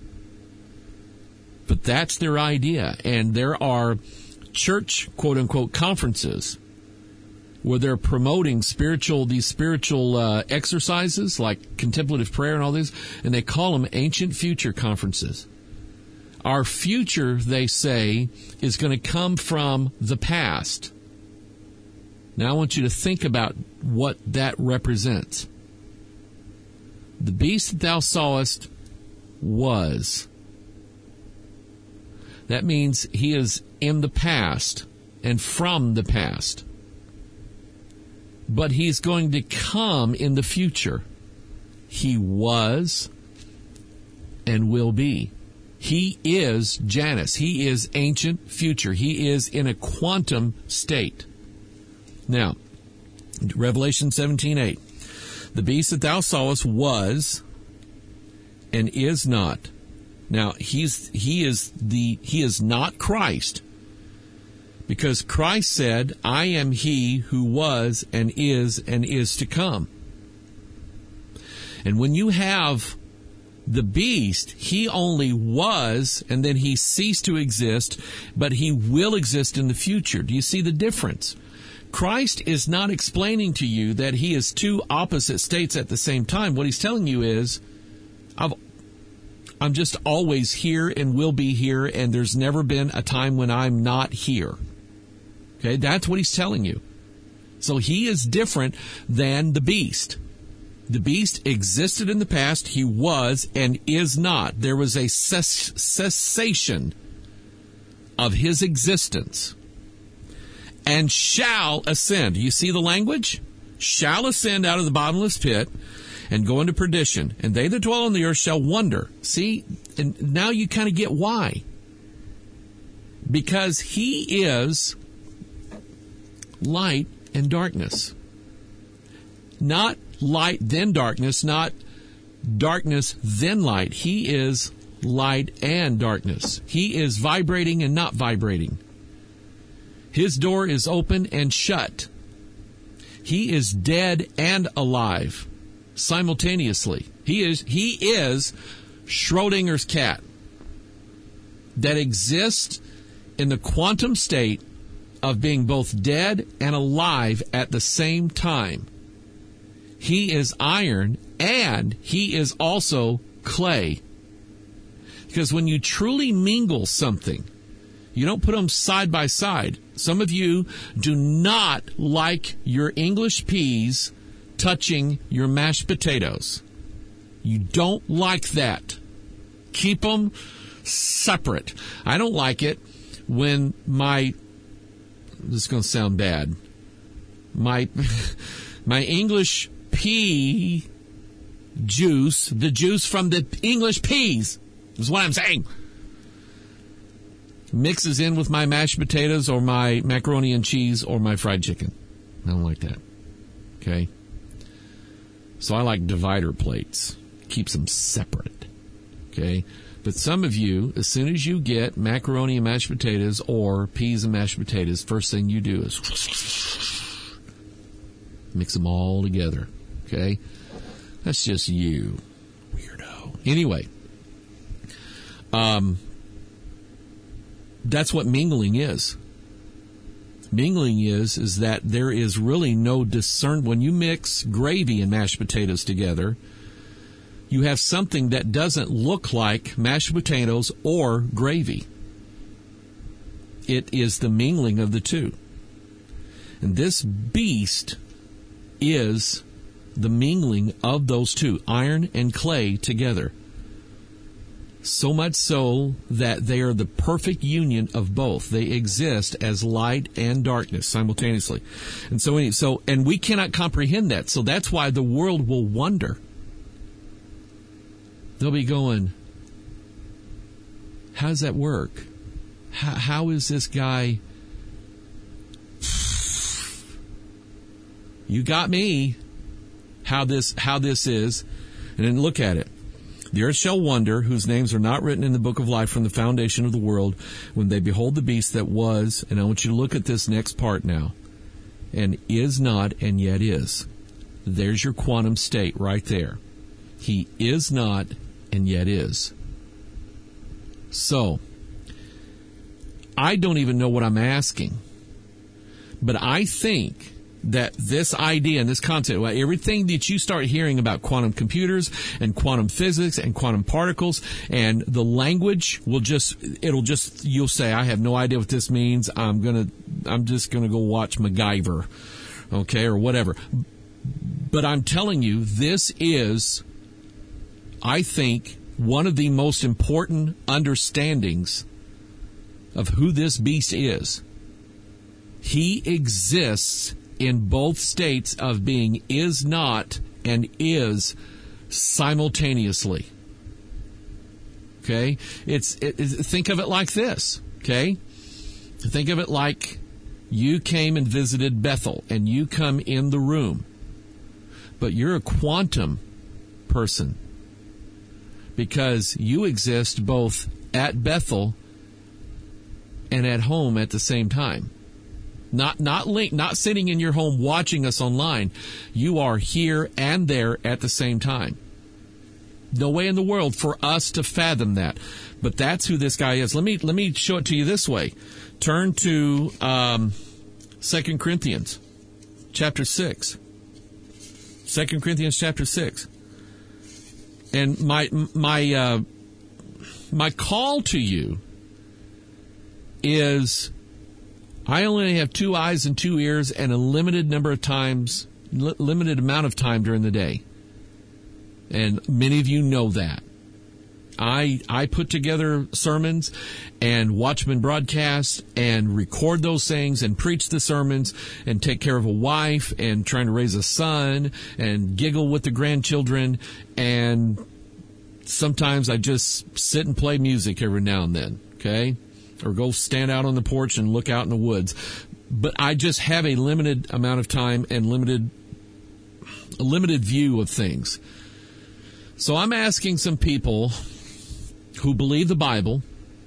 But that's their idea. And there are church, quote-unquote, conferences where they're promoting spiritual, these spiritual uh, exercises like contemplative prayer and all these, and they call them ancient future conferences. Our future, they say, is going to come from the past. Now I want you to think about what that represents. The beast that thou sawest was. That means he is in the past and from the past. But he's going to come in the future. He was and will be. He is Janus. He is ancient future. He is in a quantum state. Now, Revelation seventeen eight. The beast that thou sawest was and is not. Now, he's he is the he is not Christ, because Christ said, I am he who was and is and is to come. And when you have the beast, he only was, and then he ceased to exist, but he will exist in the future. Do you see the difference? Christ is not explaining to you that he is two opposite states at the same time. What he's telling you is, I've, I'm just always here and will be here, and there's never been a time when I'm not here. Okay, that's what he's telling you. So he is different than the beast. The beast existed in the past, he was and is not. There was a cess- cessation of his existence. And shall ascend. You see the language? Shall ascend out of the bottomless pit and go into perdition. And they that dwell on the earth shall wonder. See, and now you kind of get why. Because he is light and darkness. Not light then darkness, not darkness then light. He is light and darkness. He is vibrating and not vibrating. His door is open and shut. He is dead and alive simultaneously. He is he is Schrodinger's cat that exists in the quantum state of being both dead and alive at the same time. He is iron and he is also clay. Because when you truly mingle something, you don't put them side by side. Some of you do not like your English peas touching your mashed potatoes. You don't like that. Keep them separate. I don't like it when my, this is going to sound bad, my, my English pea juice, the juice from the English peas, is what I'm saying, mixes in with my mashed potatoes or my macaroni and cheese or my fried chicken. I don't like that. Okay? So I like divider plates. Keeps them separate. Okay? But some of you, as soon as you get macaroni and mashed potatoes or peas and mashed potatoes, first thing you do is mix them all together. Okay? That's just you. Weirdo. Anyway. Um... That's what mingling is. Mingling is, is that there is really no discern. When you mix gravy and mashed potatoes together, you have something that doesn't look like mashed potatoes or gravy. It is the mingling of the two. And this beast is the mingling of those two, iron and clay, together. So much so that they are the perfect union of both. They exist as light and darkness simultaneously. And so, so, and we cannot comprehend that. So that's why the world will wonder. They'll be going, how does that work? How, how is this guy? You got me. How this, how this is. And then look at it. The earth shall wonder, whose names are not written in the book of life from the foundation of the world, when they behold the beast that was, and I want you to look at this next part now, and is not, and yet is. There's your quantum state right there. He is not, and yet is. So, I don't even know what I'm asking, but I think that this idea and this concept, well, everything that you start hearing about quantum computers and quantum physics and quantum particles, and the language will just, it'll just, you'll say, I have no idea what this means. I'm gonna, I'm just gonna go watch MacGyver, okay, or whatever. But I'm telling you, this is, I think, one of the most important understandings of who this beast is. He exists in both states of being is not and is simultaneously. Okay? It's it, it, think of it like this. Okay? Think of it like you came and visited Bethel and you come in the room, but you're a quantum person because you exist both at Bethel and at home at the same time. Not not link, not sitting in your home watching us online. You are here and there at the same time. No way in the world for us to fathom that. But that's who this guy is. Let me let me show it to you this way. Turn to um, Second Corinthians chapter six. Second Corinthians chapter six. And my my uh, my call to you is, I only have two eyes and two ears and a limited number of times, li- limited amount of time during the day. And many of you know that. I I put together sermons and watch them in broadcasts and record those things and preach the sermons and take care of a wife and trying to raise a son and giggle with the grandchildren. And sometimes I just sit and play music every now and then, okay? Or go stand out on the porch and look out in the woods. But I just have a limited amount of time and limited, a limited view of things. So I'm asking some people who believe the Bible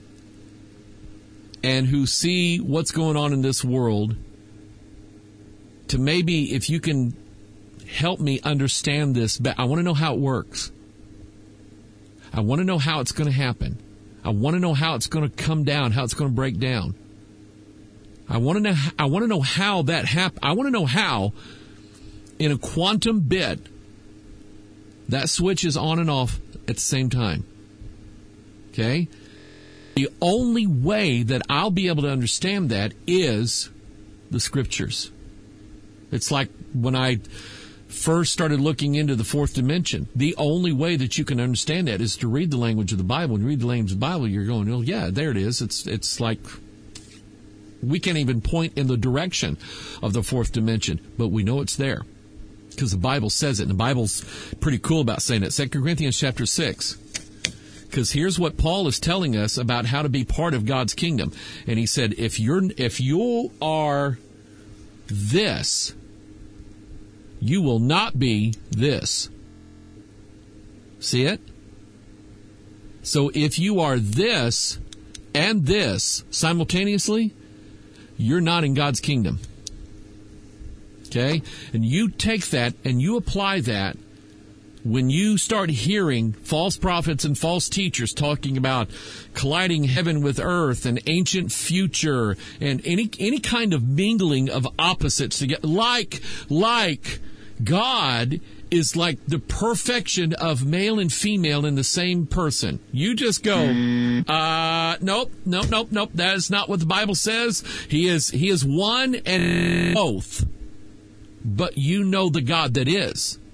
and who see what's going on in this world to maybe, if you can help me understand this, but I want to know how it works. I want to know how it's going to happen. I want to know how it's going to come down, how it's going to break down. I want to know. I want to know how that happens. I want to know how, in a quantum bit, that switch is on and off at the same time. Okay? The only way that I'll be able to understand that is the Scriptures. It's like when I first started looking into the fourth dimension. The only way that you can understand that is to read the language of the Bible. When you read the language of the Bible, you're going, oh, yeah, there it is. It's it's like we can't even point in the direction of the fourth dimension, but we know it's there because the Bible says it. And the Bible's pretty cool about saying it. Second Corinthians chapter six. Because here's what Paul is telling us about how to be part of God's kingdom. And he said, if you're if you are this, you will not be this. See it? So if you are this and this simultaneously, you're not in God's kingdom. Okay? And you take that and you apply that when you start hearing false prophets and false teachers talking about colliding heaven with earth and ancient future and any any kind of mingling of opposites together, like like God is like the perfection of male and female in the same person. You just go, uh, nope, nope, nope, nope. That is not what the Bible says. He is he is one and both. But you know the God that is.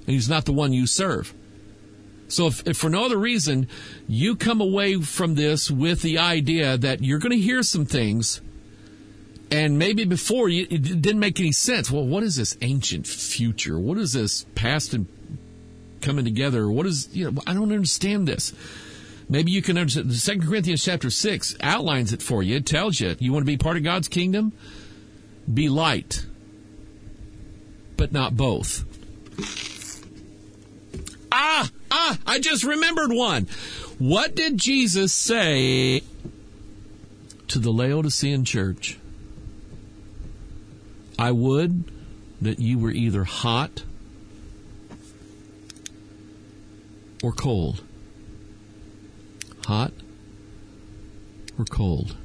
and he's not the one you serve. So if, if for no other reason, you come away from this with the idea that you're going to hear some things, and maybe before you, it didn't make any sense. Well, what is this ancient future? What is this past and coming together? What is, you know, I don't understand this. Maybe you can understand. Second Corinthians chapter six outlines it for you. It tells you, you want to be part of God's kingdom? Be light, but not both. Ah, ah, I just remembered one. What did Jesus say to the Laodicean church? I would that you were either hot or cold. Hot or cold.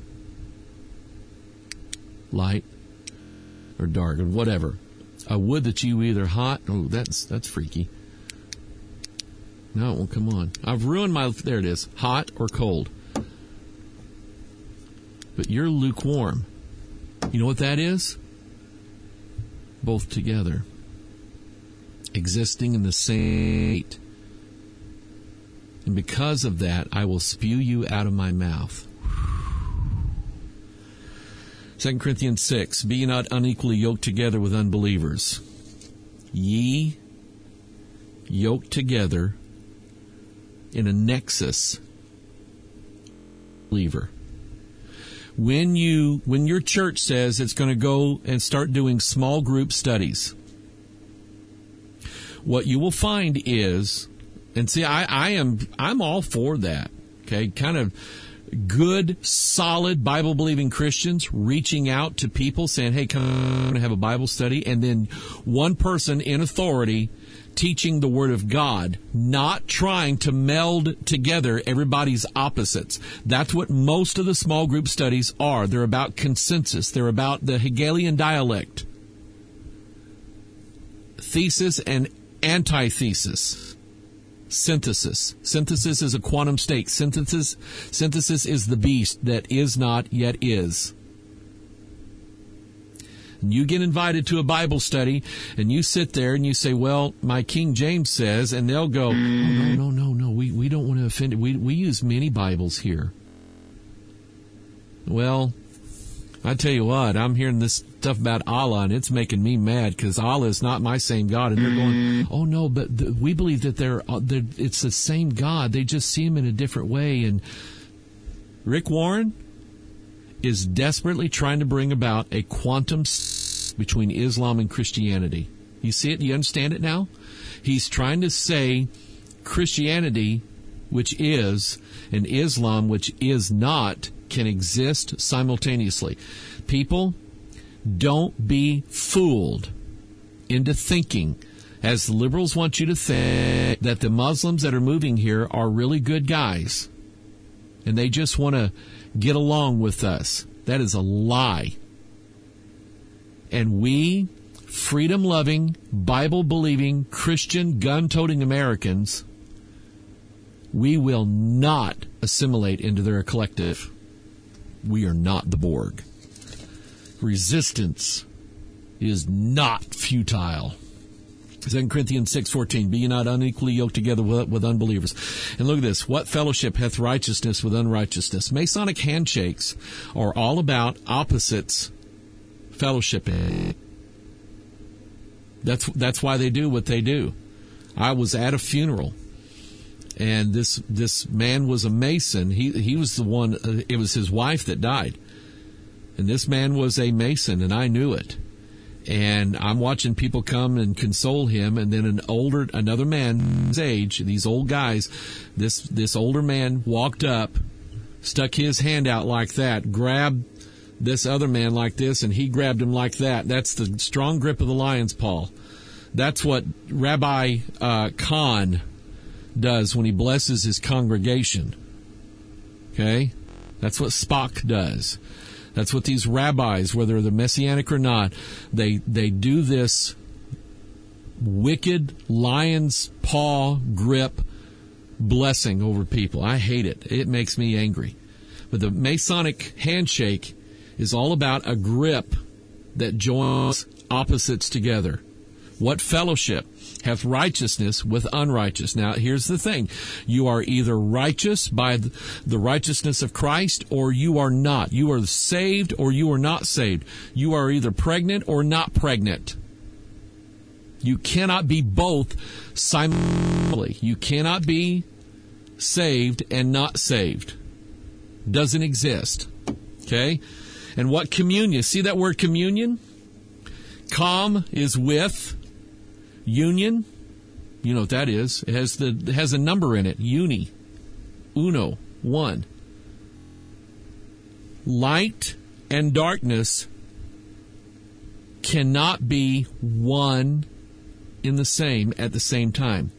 Light or dark, or whatever. I would that you were either hot. Oh, that's that's freaky. No, it won't come on. I've ruined my... There it is. Hot or cold. But you're lukewarm. You know what that is? Both together. Existing in the same state. And because of that, I will spew you out of my mouth. Second Corinthians six, be ye not unequally yoked together with unbelievers. Ye yoked together in a nexus. Believer. When you, when your church says it's going to go and start doing small group studies, what you will find is, and see, I, I am, I'm all for that. Okay, kind of good, solid, Bible-believing Christians reaching out to people saying, hey, come and have a Bible study, and then one person in authority teaching the Word of God, not trying to meld together everybody's opposites. That's what most of the small group studies are. They're about consensus. They're about the Hegelian dialect. Thesis and antithesis. Synthesis. Synthesis is a quantum state. Synthesis, synthesis is the beast that is not yet is. And you get invited to a Bible study, and you sit there and you say, well, my King James says, and they'll go, oh, no, no, no, no, we, we don't want to offend it. We, we use many Bibles here. Well, I tell you what, I'm hearing this stuff about Allah, and it's making me mad because Allah is not my same God. And they're going, oh, no, but the, we believe that they're, they're it's the same God. They just see him in a different way. And Rick Warren is desperately trying to bring about a quantum s- between Islam and Christianity. You see it? You understand it now? He's trying to say Christianity, which is, and Islam, which is not, can exist simultaneously. People, don't be fooled into thinking, as the liberals want you to think, that the Muslims that are moving here are really good guys and they just want to get along with us. That is a lie. And we, freedom-loving, Bible-believing, Christian, gun-toting Americans, we will not assimilate into their collective. We are not the Borg. Resistance is not futile. Second Corinthians six fourteen, be ye not unequally yoked together with, with unbelievers. And look at this. What fellowship hath righteousness with unrighteousness? Masonic handshakes are all about opposites fellowshipping. That's, that's why they do what they do. I was at a funeral, and this this man was a Mason. He he was the one, uh, it was his wife that died. And this man was a Mason, and I knew it. And I'm watching people come and console him, and then an older, another man his age, these old guys, this this older man walked up, stuck his hand out like that, grabbed this other man like this, and he grabbed him like that. That's the strong grip of the lion's paw. That's what Rabbi uh, Khan does when he blesses his congregation. Okay? That's what Spock does. That's what these rabbis, whether they're Messianic or not, they they do this wicked lion's paw grip blessing over people. I hate it. It makes me angry. But the Masonic handshake is all about a grip that joins opposites together. What fellowship hath righteousness with unrighteous? Now, here's the thing. You are either righteous by the righteousness of Christ, or you are not. You are saved or you are not saved. You are either pregnant or not pregnant. You cannot be both simultaneously. You cannot be saved and not saved. Doesn't exist. Okay? And what communion? See that word communion? Com is with. Union, you know what that is. It has the it has a number in it. Uni, uno, one. Light and darkness cannot be one in the same at the same time.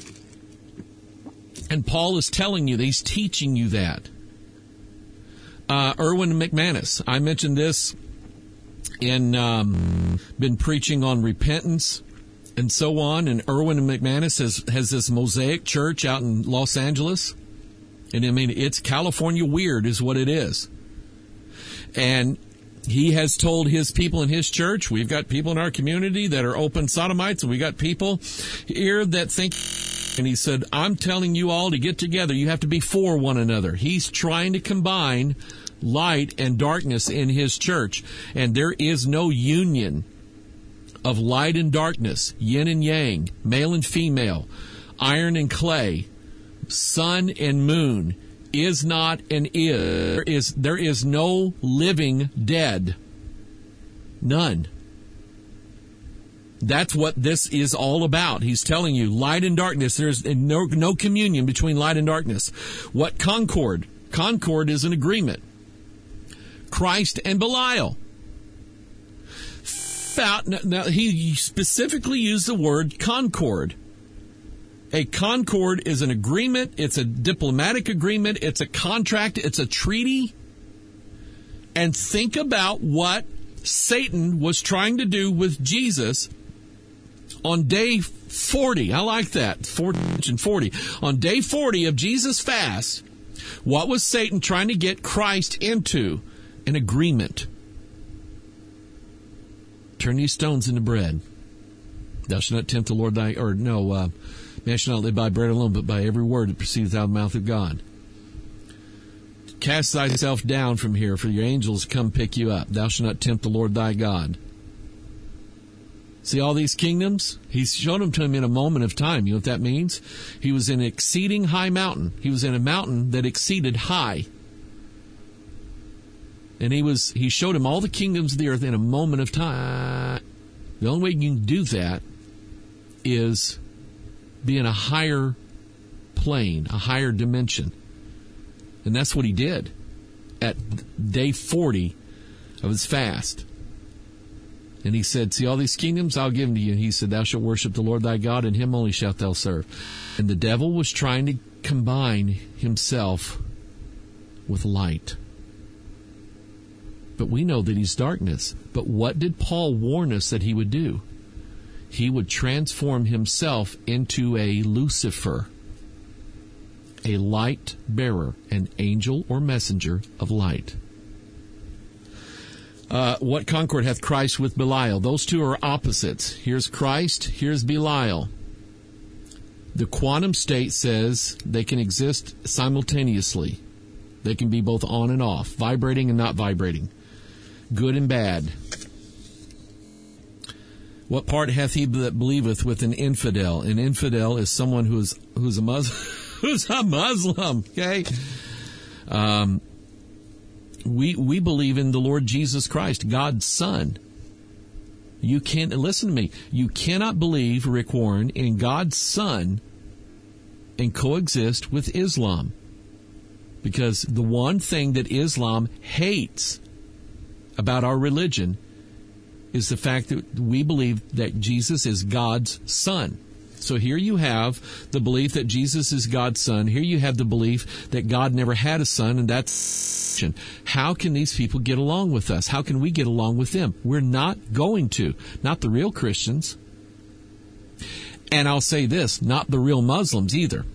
And Paul is telling you that he's teaching you that. Uh, Erwin McManus, I mentioned this in um, been preaching on repentance and so on, and Erwin McManus has, has this Mosaic church out in Los Angeles. And I mean, it's California weird is what it is. And he has told his people in his church, we've got people in our community that are open sodomites, and we got people here that think, and he said, I'm telling you all to get together. You have to be for one another. He's trying to combine light and darkness in his church, and there is no union of light and darkness, yin and yang, male and female, iron and clay, sun and moon, is not and is. There is, there is no living dead. None. That's what this is all about. He's telling you, light and darkness, there's no, no communion between light and darkness. What concord? Concord is an agreement. Christ and Belial. Now, he specifically used the word concord. A concord is an agreement. It's a diplomatic agreement. It's a contract. It's a treaty. And think about what Satan was trying to do with Jesus on day forty. I like that. forty. On day forty of Jesus' fast, what was Satan trying to get Christ into? An agreement. Turn these stones into bread. Thou shalt not tempt the Lord thy, or no, uh, man shall not live by bread alone, but by every word that proceedeth out of the mouth of God. Cast thyself down from here, for your angels come pick you up. Thou shalt not tempt the Lord thy God. See all these kingdoms? He showed them to him in a moment of time. You know what that means? He was in an exceeding high mountain. He was in a mountain that exceeded high. And he was he showed him all the kingdoms of the earth in a moment of time. The only way you can do that is be in a higher plane, a higher dimension. And that's what he did at day forty of his fast. And he said, see all these kingdoms, I'll give them to you. And he said, thou shalt worship the Lord thy God, and him only shalt thou serve. And the devil was trying to combine himself with light. But we know that he's darkness. But what did Paul warn us that he would do? He would transform himself into a Lucifer, a light bearer, an angel or messenger of light. Uh, what concord hath Christ with Belial? Those two are opposites. Here's Christ, here's Belial. The quantum state says they can exist simultaneously. They can be both on and off, vibrating and not vibrating. Good and bad. What part hath he that believeth with an infidel? An infidel is someone who's who's a Muslim. Who's a Muslim? Okay. Um, we we believe in the Lord Jesus Christ, God's Son. You can't listen to me. You cannot believe, Rick Warren, in God's Son and coexist with Islam, because the one thing that Islam hates about our religion is the fact that we believe that Jesus is God's Son. So here you have the belief that Jesus is God's Son. Here you have the belief that God never had a son, and that's how can these people get along with us? How can we get along with them? We're not going to. Not the real Christians. And I'll say this, not the real Muslims either.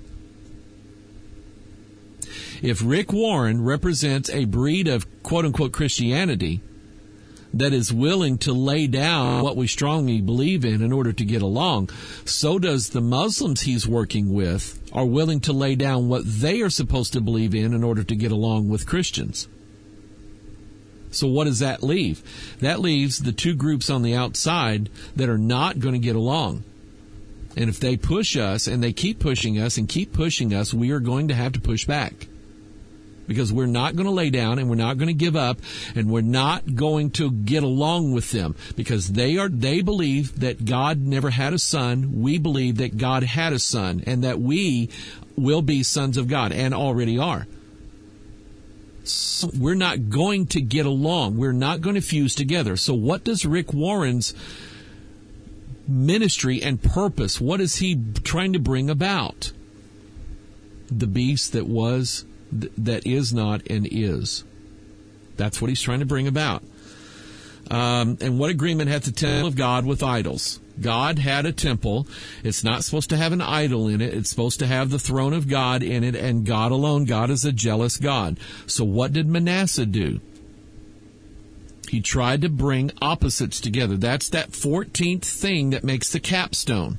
If Rick Warren represents a breed of quote-unquote Christianity that is willing to lay down what we strongly believe in in order to get along. So does the Muslims he's working with are willing to lay down what they are supposed to believe in in order to get along with Christians. So what does that leave? That leaves the two groups on the outside that are not going to get along. And if they push us and they keep pushing us and keep pushing us, we are going to have to push back. Because we're not going to lay down and we're not going to give up and we're not going to get along with them. Because they are they believe that God never had a son. We believe that God had a son and that we will be sons of God and already are. So we're not going to get along. We're not going to fuse together. So what does Rick Warren's ministry and purpose, what is he trying to bring about? The beast that was, that is not, and is. That's what he's trying to bring about. Um, and what agreement hath the temple of God with idols? God had a temple. It's not supposed to have an idol in it. It's supposed to have the throne of God in it, and God alone. God is a jealous God. So what did Manasseh do? He tried to bring opposites together. That's that fourteenth thing that makes the capstone,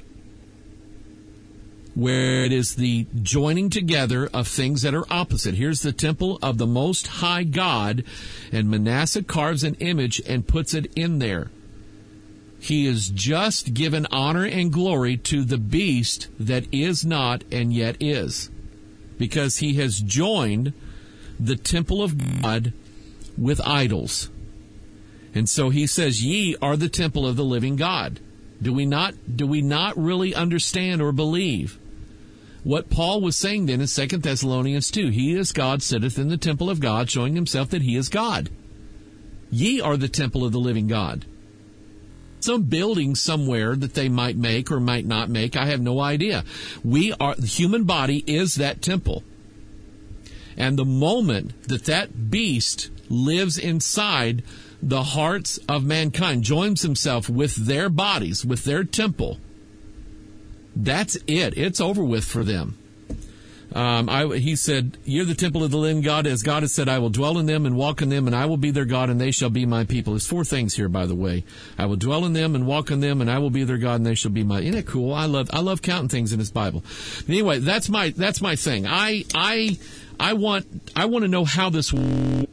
where it is the joining together of things that are opposite. Here's the temple of the Most High God, and Manasseh carves an image and puts it in there. He is just given honor and glory to the beast that is not and yet is, because he has joined the temple of God with idols. And so he says, ye are the temple of the living God. Do we not, do we not really understand or believe what Paul was saying then in Second Thessalonians two? He is God, sitteth in the temple of God, showing himself that he is God. Ye are the temple of the living God. Some building somewhere that they might make or might not make, I have no idea. We are, the human body is that temple. And the moment that that beast lives inside the hearts of mankind, joins himself with their bodies, with their temple, that's it. It's over with for them. Um, I, he said, you're the temple of the living God. As God has said, I will dwell in them and walk in them, and I will be their God, and they shall be my people. There's four things here, by the way. I will dwell in them and walk in them, and I will be their God, and they shall be my. Isn't it cool? I love I love counting things in His Bible. Anyway, that's my that's my thing. I I I want I want to know how this. I,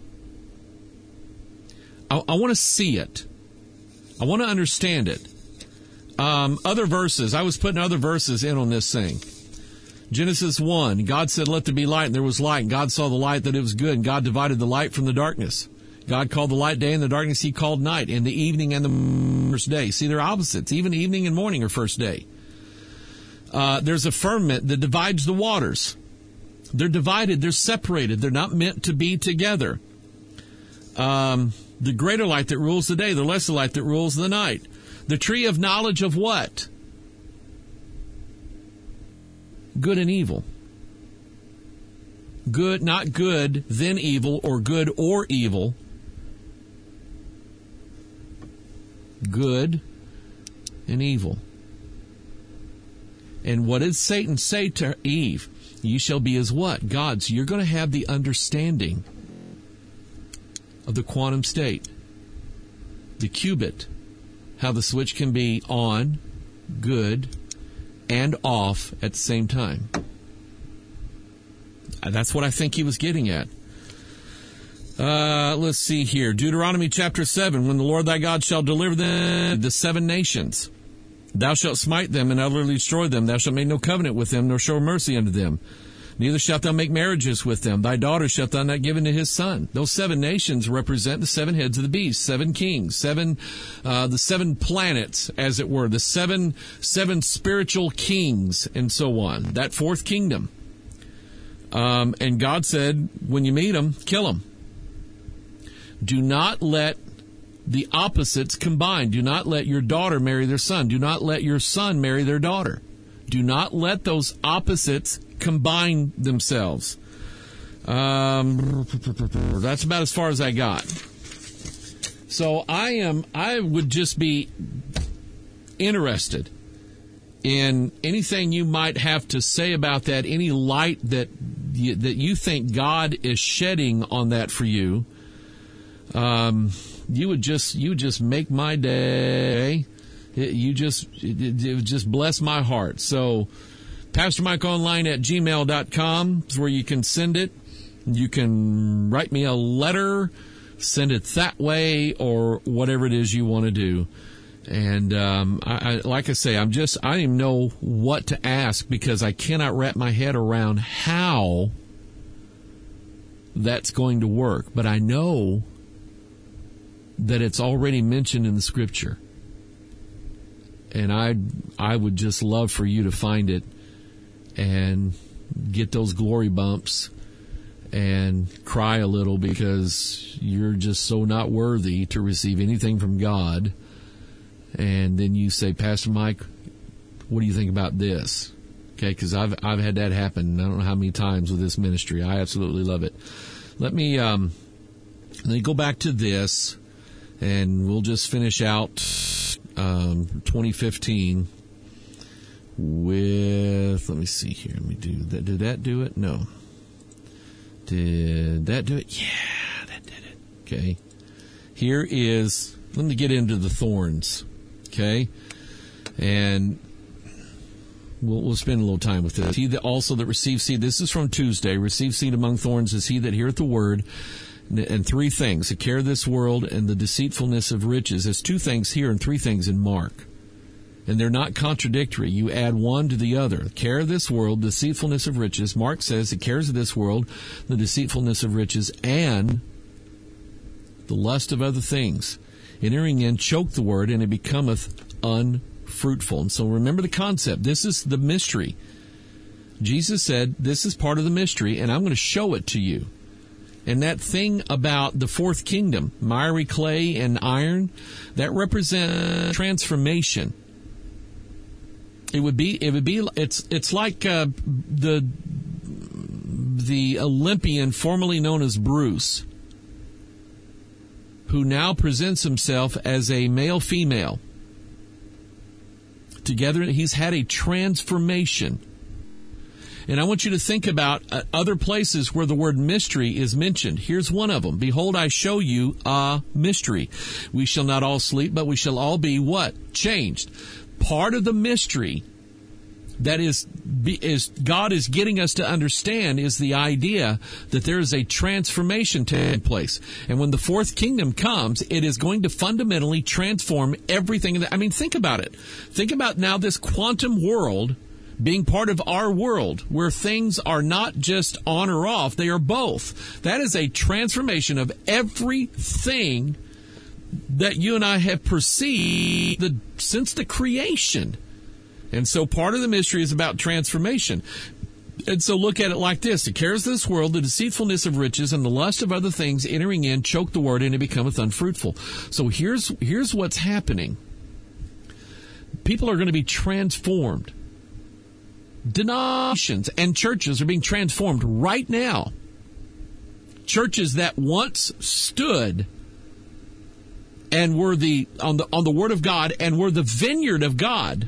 I want to see it. I want to understand it. Um, other verses. I was putting other verses in on this thing. Genesis one, God said, let there be light, and there was light. And God saw the light that it was good, and God divided the light from the darkness. God called the light day, and the darkness He called night, and the evening and the first day. See, they're opposites. Even evening and morning are first day. Uh, there's a firmament that divides the waters. They're divided. They're separated. They're not meant to be together. Um, the greater light that rules the day, the lesser light that rules the night. The tree of knowledge of what? Good and evil. Good, not good, then evil, or good or evil. Good and evil. And what did Satan say to Eve? You shall be as what? God. So you're going to have the understanding of the quantum state, the qubit, how the switch can be on, good, and off at the same time. That's what I think he was getting at. Uh, let's see here. Deuteronomy chapter seven. When the Lord thy God shall deliver them the seven nations, thou shalt smite them and utterly destroy them. Thou shalt make no covenant with them, nor show mercy unto them. Neither shalt thou make marriages with them. Thy daughter shalt thou not give unto his son. Those seven nations represent the seven heads of the beast, seven kings, seven, uh, the seven planets, as it were, the seven, seven spiritual kings, and so on. That fourth kingdom. Um, and God said, when you meet them, kill them. Do not let the opposites combine. Do not let your daughter marry their son. Do not let your son marry their daughter. Do not let those opposites combine themselves. Um, that's about as far as I got. So I am, I would just be interested in anything you might have to say about that, any light that you, that you think God is shedding on that for you. um, you would just you would just make my day. It, you just it, it would just bless my heart. So, Pastor Mike Online at gmail dot com is where you can send it. You can write me a letter, send it that way, or whatever it is you want to do. And um, I, I, like I say, I'm just I don't even know what to ask because I cannot wrap my head around how that's going to work. But I know that it's already mentioned in the Scripture. And I I would just love for you to find it and get those glory bumps and cry a little because you're just so not worthy to receive anything from God. And then you say, Pastor Mike, what do you think about this? Okay, because I've I've had that happen. I don't know how many times with this ministry. I absolutely love it. Let me um, let me go back to this, and we'll just finish out um, twenty fifteen with. Let me see here. Let me do that. Did that do it? No. Did that do it? Yeah, that did it. Okay. Here is. Let me get into the thorns. Okay, and we'll, we'll spend a little time with this. He that also that receives seed, this is from Tuesday, receives seed among thorns is he that heareth the word, and, and three things, the care of this world and the deceitfulness of riches. There's two things here and three things in Mark, and they're not contradictory. You add one to the other. The care of this world, deceitfulness of riches. Mark says the cares of this world, the deceitfulness of riches, and the lust of other things. Entering in, choke the word, and it becometh unfruitful. And so remember the concept. This is the mystery. Jesus said, this is part of the mystery, and I'm going to show it to you. And that thing about the fourth kingdom, miry clay and iron, that represents transformation. It would be, it would be, it's, it's like uh, the the Olympian formerly known as Bruce, who now presents himself as a male-female. Together, he's had a transformation. And I want you to think about uh, other places where the word mystery is mentioned. Here's one of them. Behold, I show you a mystery. We shall not all sleep, but we shall all be what? Changed. Part of the mystery that is, is God is getting us to understand is the idea that there is a transformation taking place. And when the fourth kingdom comes, it is going to fundamentally transform everything. I mean, think about it. Think about now this quantum world being part of our world where things are not just on or off, they are both. That is a transformation of everything that you and I have perceived the, since the creation. And so part of the mystery is about transformation. And so look at it like this. The cares of this world, the deceitfulness of riches, and the lust of other things entering in, choke the word, and it becometh unfruitful. So here's here's what's happening. People are going to be transformed. Denominations and churches are being transformed right now. Churches that once stood and were the on the on the Word of God and were the vineyard of God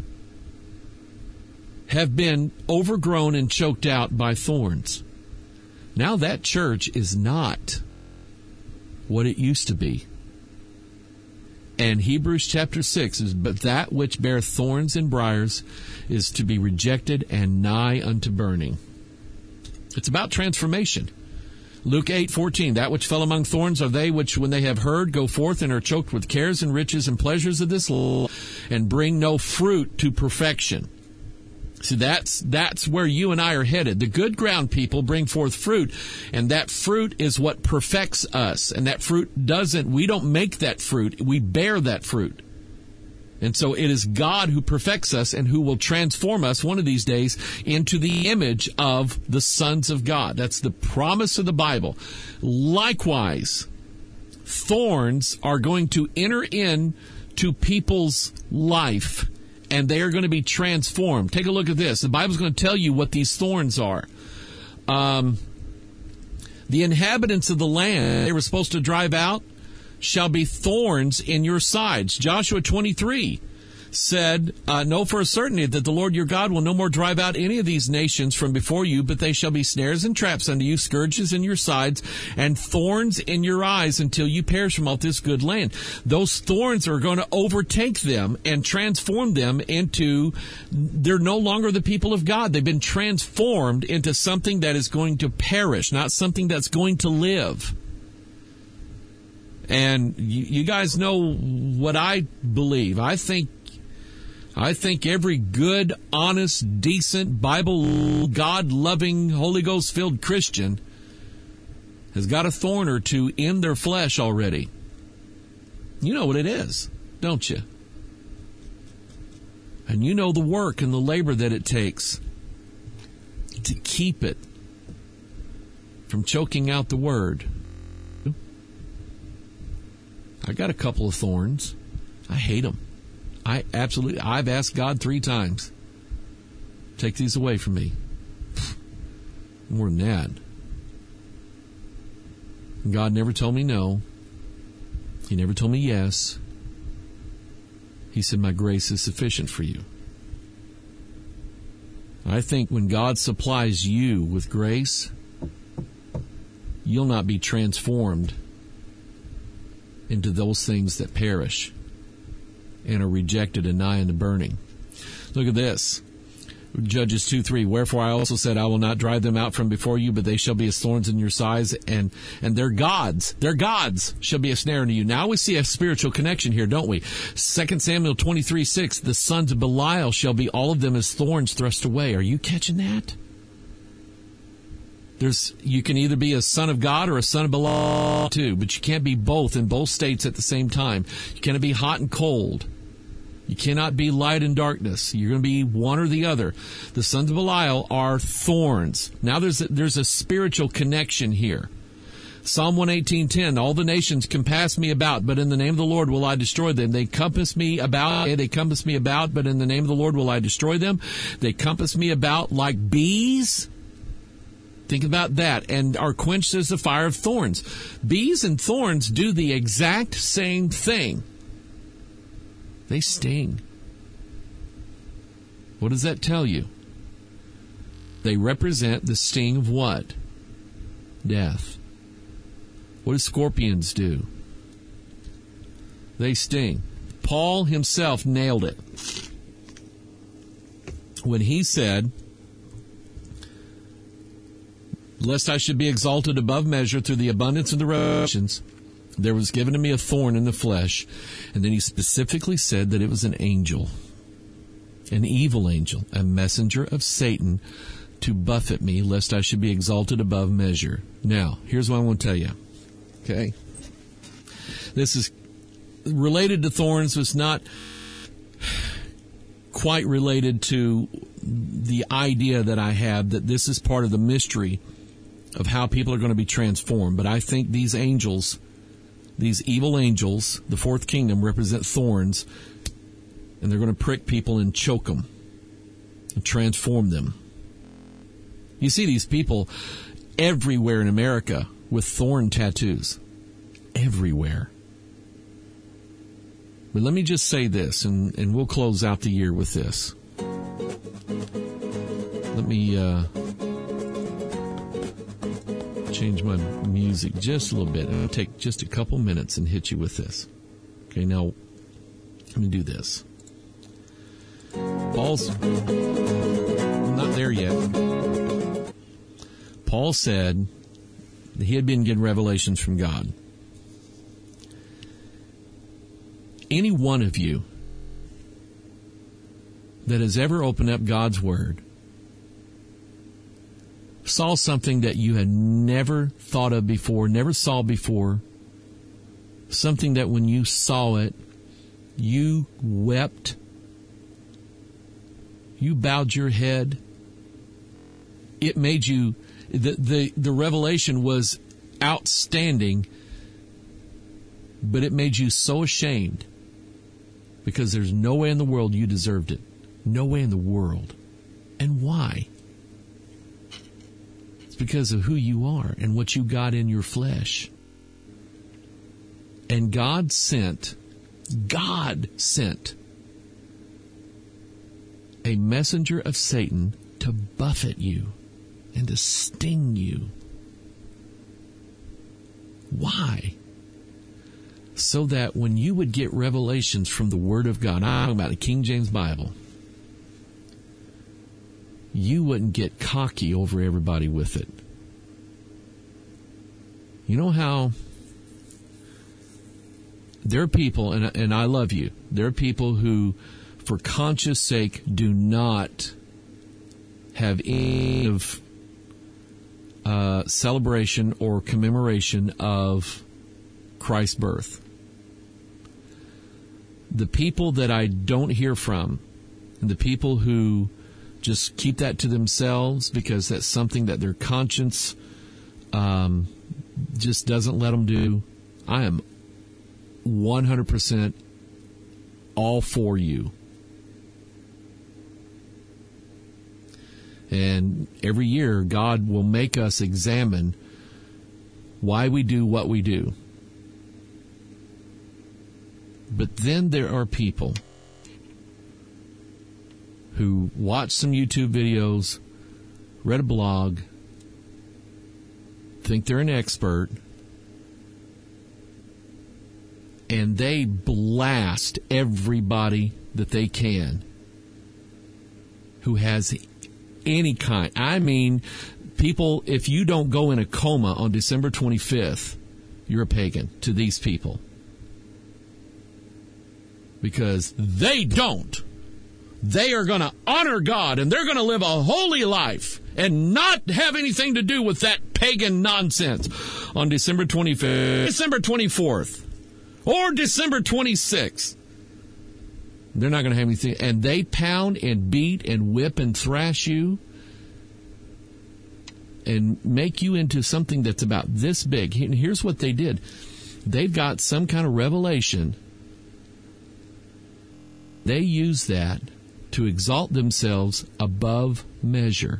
have been overgrown and choked out by thorns. Now that church is not what it used to be. And Hebrews chapter six is, but that which beareth thorns and briars is to be rejected and nigh unto burning. It's about transformation. Luke eight fourteen, that which fell among thorns are they which, when they have heard, go forth and are choked with cares and riches and pleasures of this life, and bring no fruit to perfection. See, that's that's where you and I are headed. The good ground people bring forth fruit, and that fruit is what perfects us. And that fruit doesn't, we don't make that fruit, we bear that fruit. And so it is God who perfects us and who will transform us one of these days into the image of the sons of God. That's the promise of the Bible. Likewise, thorns are going to enter into people's life, and they are going to be transformed. Take a look at this. The Bible's going to tell you what these thorns are. Um, the inhabitants of the land they were supposed to drive out shall be thorns in your sides. Joshua twenty-three said, uh, know for a certainty that the Lord your God will no more drive out any of these nations from before you, but they shall be snares and traps unto you, scourges in your sides, and thorns in your eyes until you perish from off this good land. Those thorns are going to overtake them and transform them into, they're no longer the people of God. They've been transformed into something that is going to perish, not something that's going to live. And you, you guys know what I believe. I think I think every good, honest, decent, Bible, God-loving, Holy Ghost-filled Christian has got a thorn or two in their flesh already. You know what it is, don't you? And you know the work and the labor that it takes to keep it from choking out the word. I got a couple of thorns. I hate them. I absolutely, I've asked God three times, take these away from me. More than that. God never told me no. He never told me yes. He said, my grace is sufficient for you. I think when God supplies you with grace, you'll not be transformed into those things that perish and are rejected and nigh unto burning. Look at this. Judges two three. Wherefore I also said, I will not drive them out from before you, but they shall be as thorns in your sides, and, and their gods, their gods shall be a snare unto you. Now we see a spiritual connection here, don't we? Second Samuel twenty-three six. The sons of Belial shall be all of them as thorns thrust away. Are you catching that? There's, you can either be a son of God or a son of Belial too, but you can't be both in both states at the same time. You cannot be hot and cold. You cannot be light and darkness. You're going to be one or the other. The sons of Belial are thorns. Now there's a, there's a spiritual connection here. Psalm one eighteen ten. All the nations compass me about, but in the name of the Lord will I destroy them. They compass me about, they compass me about, but in the name of the Lord will I destroy them. They compass me about like bees. Think about that, and are quenched as the fire of thorns. Bees and thorns do the exact same thing. They sting. What does that tell you? They represent the sting of what? Death. What do scorpions do? They sting. Paul himself nailed it when he said, lest I should be exalted above measure through the abundance of the revelations, there was given to me a thorn in the flesh. And then he specifically said that it was an angel, an evil angel, a messenger of Satan to buffet me, lest I should be exalted above measure. Now, here's what I want to tell you. Okay? This is related to thorns. It's not quite related to the idea that I have that this is part of the mystery of how people are going to be transformed. But I think these angels, these evil angels, the fourth kingdom, represent thorns, and they're going to prick people and choke them and transform them. You see these people everywhere in America with thorn tattoos. Everywhere. But let me just say this, and, and we'll close out the year with this. Let me uh, change my music just a little bit. It'll take just a couple minutes and hit you with this. Okay, now, let me do this. Paul's I'm not there yet. Paul said that he had been getting revelations from God. Any one of you that has ever opened up God's Word saw something that you had never thought of before, never saw before, something that when you saw it, you wept, you bowed your head, it made you, the, the, the revelation was outstanding, but it made you so ashamed because there's no way in the world you deserved it. No way in the world. And why? It's because of who you are and what you got in your flesh. And God sent, God sent a messenger of Satan to buffet you and to sting you. Why? So that when you would get revelations from the Word of God, I'm talking about the King James Bible, you wouldn't get cocky over everybody with it. You know how there are people, and, and I love you, there are people who, for conscience sake, do not have any of uh, celebration or commemoration of Christ's birth. The people that I don't hear from, and the people who just keep that to themselves because that's something that their conscience um, just doesn't let them do, I am one hundred percent all for you. And every year, God will make us examine why we do what we do. But then there are people who watch some YouTube videos, read a blog, think they're an expert, and they blast everybody that they can who has any kind. I mean, people, if you don't go in a coma on December twenty-fifth, you're a pagan to these people. Because they don't. They are going to honor God, and they're going to live a holy life and not have anything to do with that pagan nonsense on December twenty-fifth, December twenty-fourth, or December twenty-sixth. They're not going to have anything. And they pound and beat and whip and thrash you and make you into something that's about this big. And here's what they did. They've got some kind of revelation. They use that to exalt themselves above measure.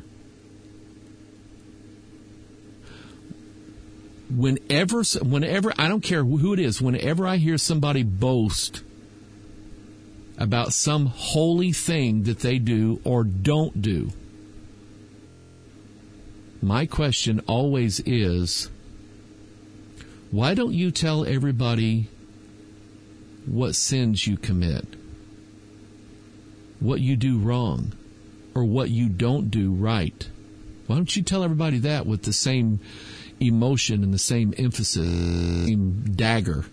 Whenever, whenever, I don't care who it is, whenever I hear somebody boast about some holy thing that they do or don't do, my question always is, why don't you tell everybody what sins you commit, what you do wrong, or what you don't do right? Why don't you tell everybody that with the same emotion and the same emphasis, the same dagger?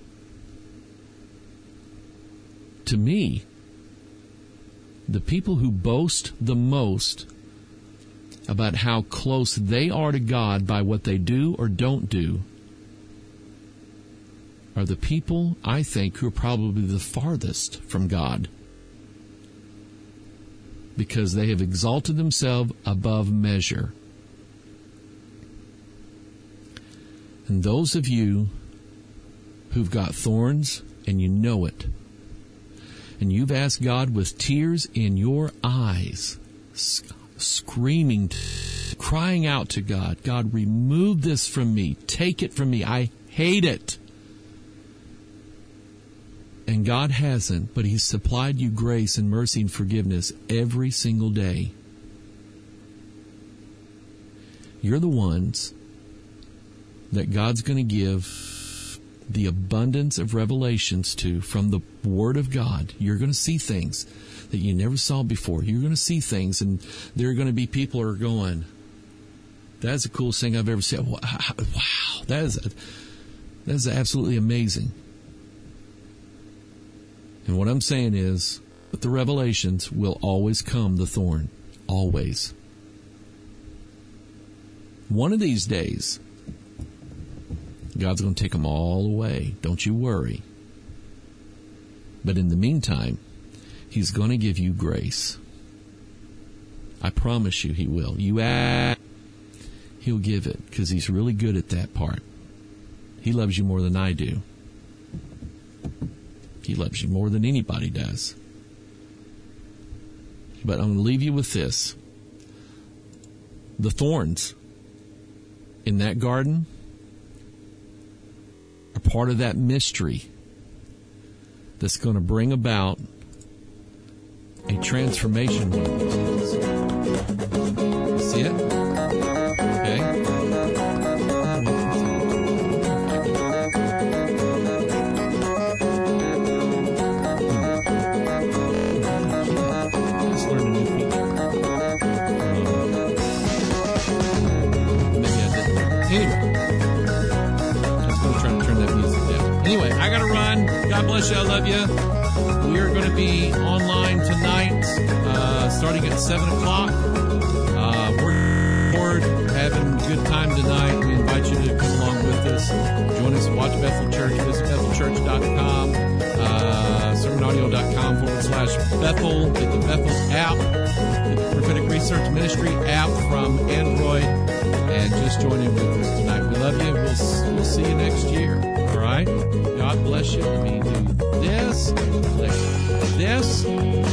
To me, the people who boast the most about how close they are to God by what they do or don't do are the people, I think, who are probably the farthest from God, because they have exalted themselves above measure. And those of you who've got thorns and you know it, and you've asked God with tears in your eyes, sc- screaming, crying out to God, God, remove this from me. Take it from me. I hate it. And God hasn't, but He's supplied you grace and mercy and forgiveness every single day. You're the ones that God's going to give the abundance of revelations to from the Word of God. You're going to see things that you never saw before. You're going to see things, and there are going to be people who are going, that's the coolest thing I've ever seen. Wow, that is, that is absolutely amazing. And what I'm saying is, with the revelations will always come the thorn. Always. One of these days, God's going to take them all away. Don't you worry. But in the meantime, He's going to give you grace. I promise you He will. You ask, He'll give it, because He's really good at that part. He loves you more than I do. He loves you more than anybody does. But I'm going to leave you with this. The thorns in that garden are part of that mystery that's going to bring about a transformation one of these days. See it? Okay. Just learned a new feature. Um, maybe I didn't. Anyway. Just going to try to turn that music down. Anyway, I got to run. God bless you. I love you. We are going to be online tonight, uh, starting at seven o'clock. Uh, we're bored, having a good time tonight. We invite you to come along with us. Join us, watch Bethel Church, visit bethel church dot com, uh, sermon audio dot com forward slash Bethel. Get the Bethel app, get the Prophetic Research Ministry app from Android, and just join in with us tonight. We love you. We'll, we'll see you next year. All right? God bless you. Let me do this, click this.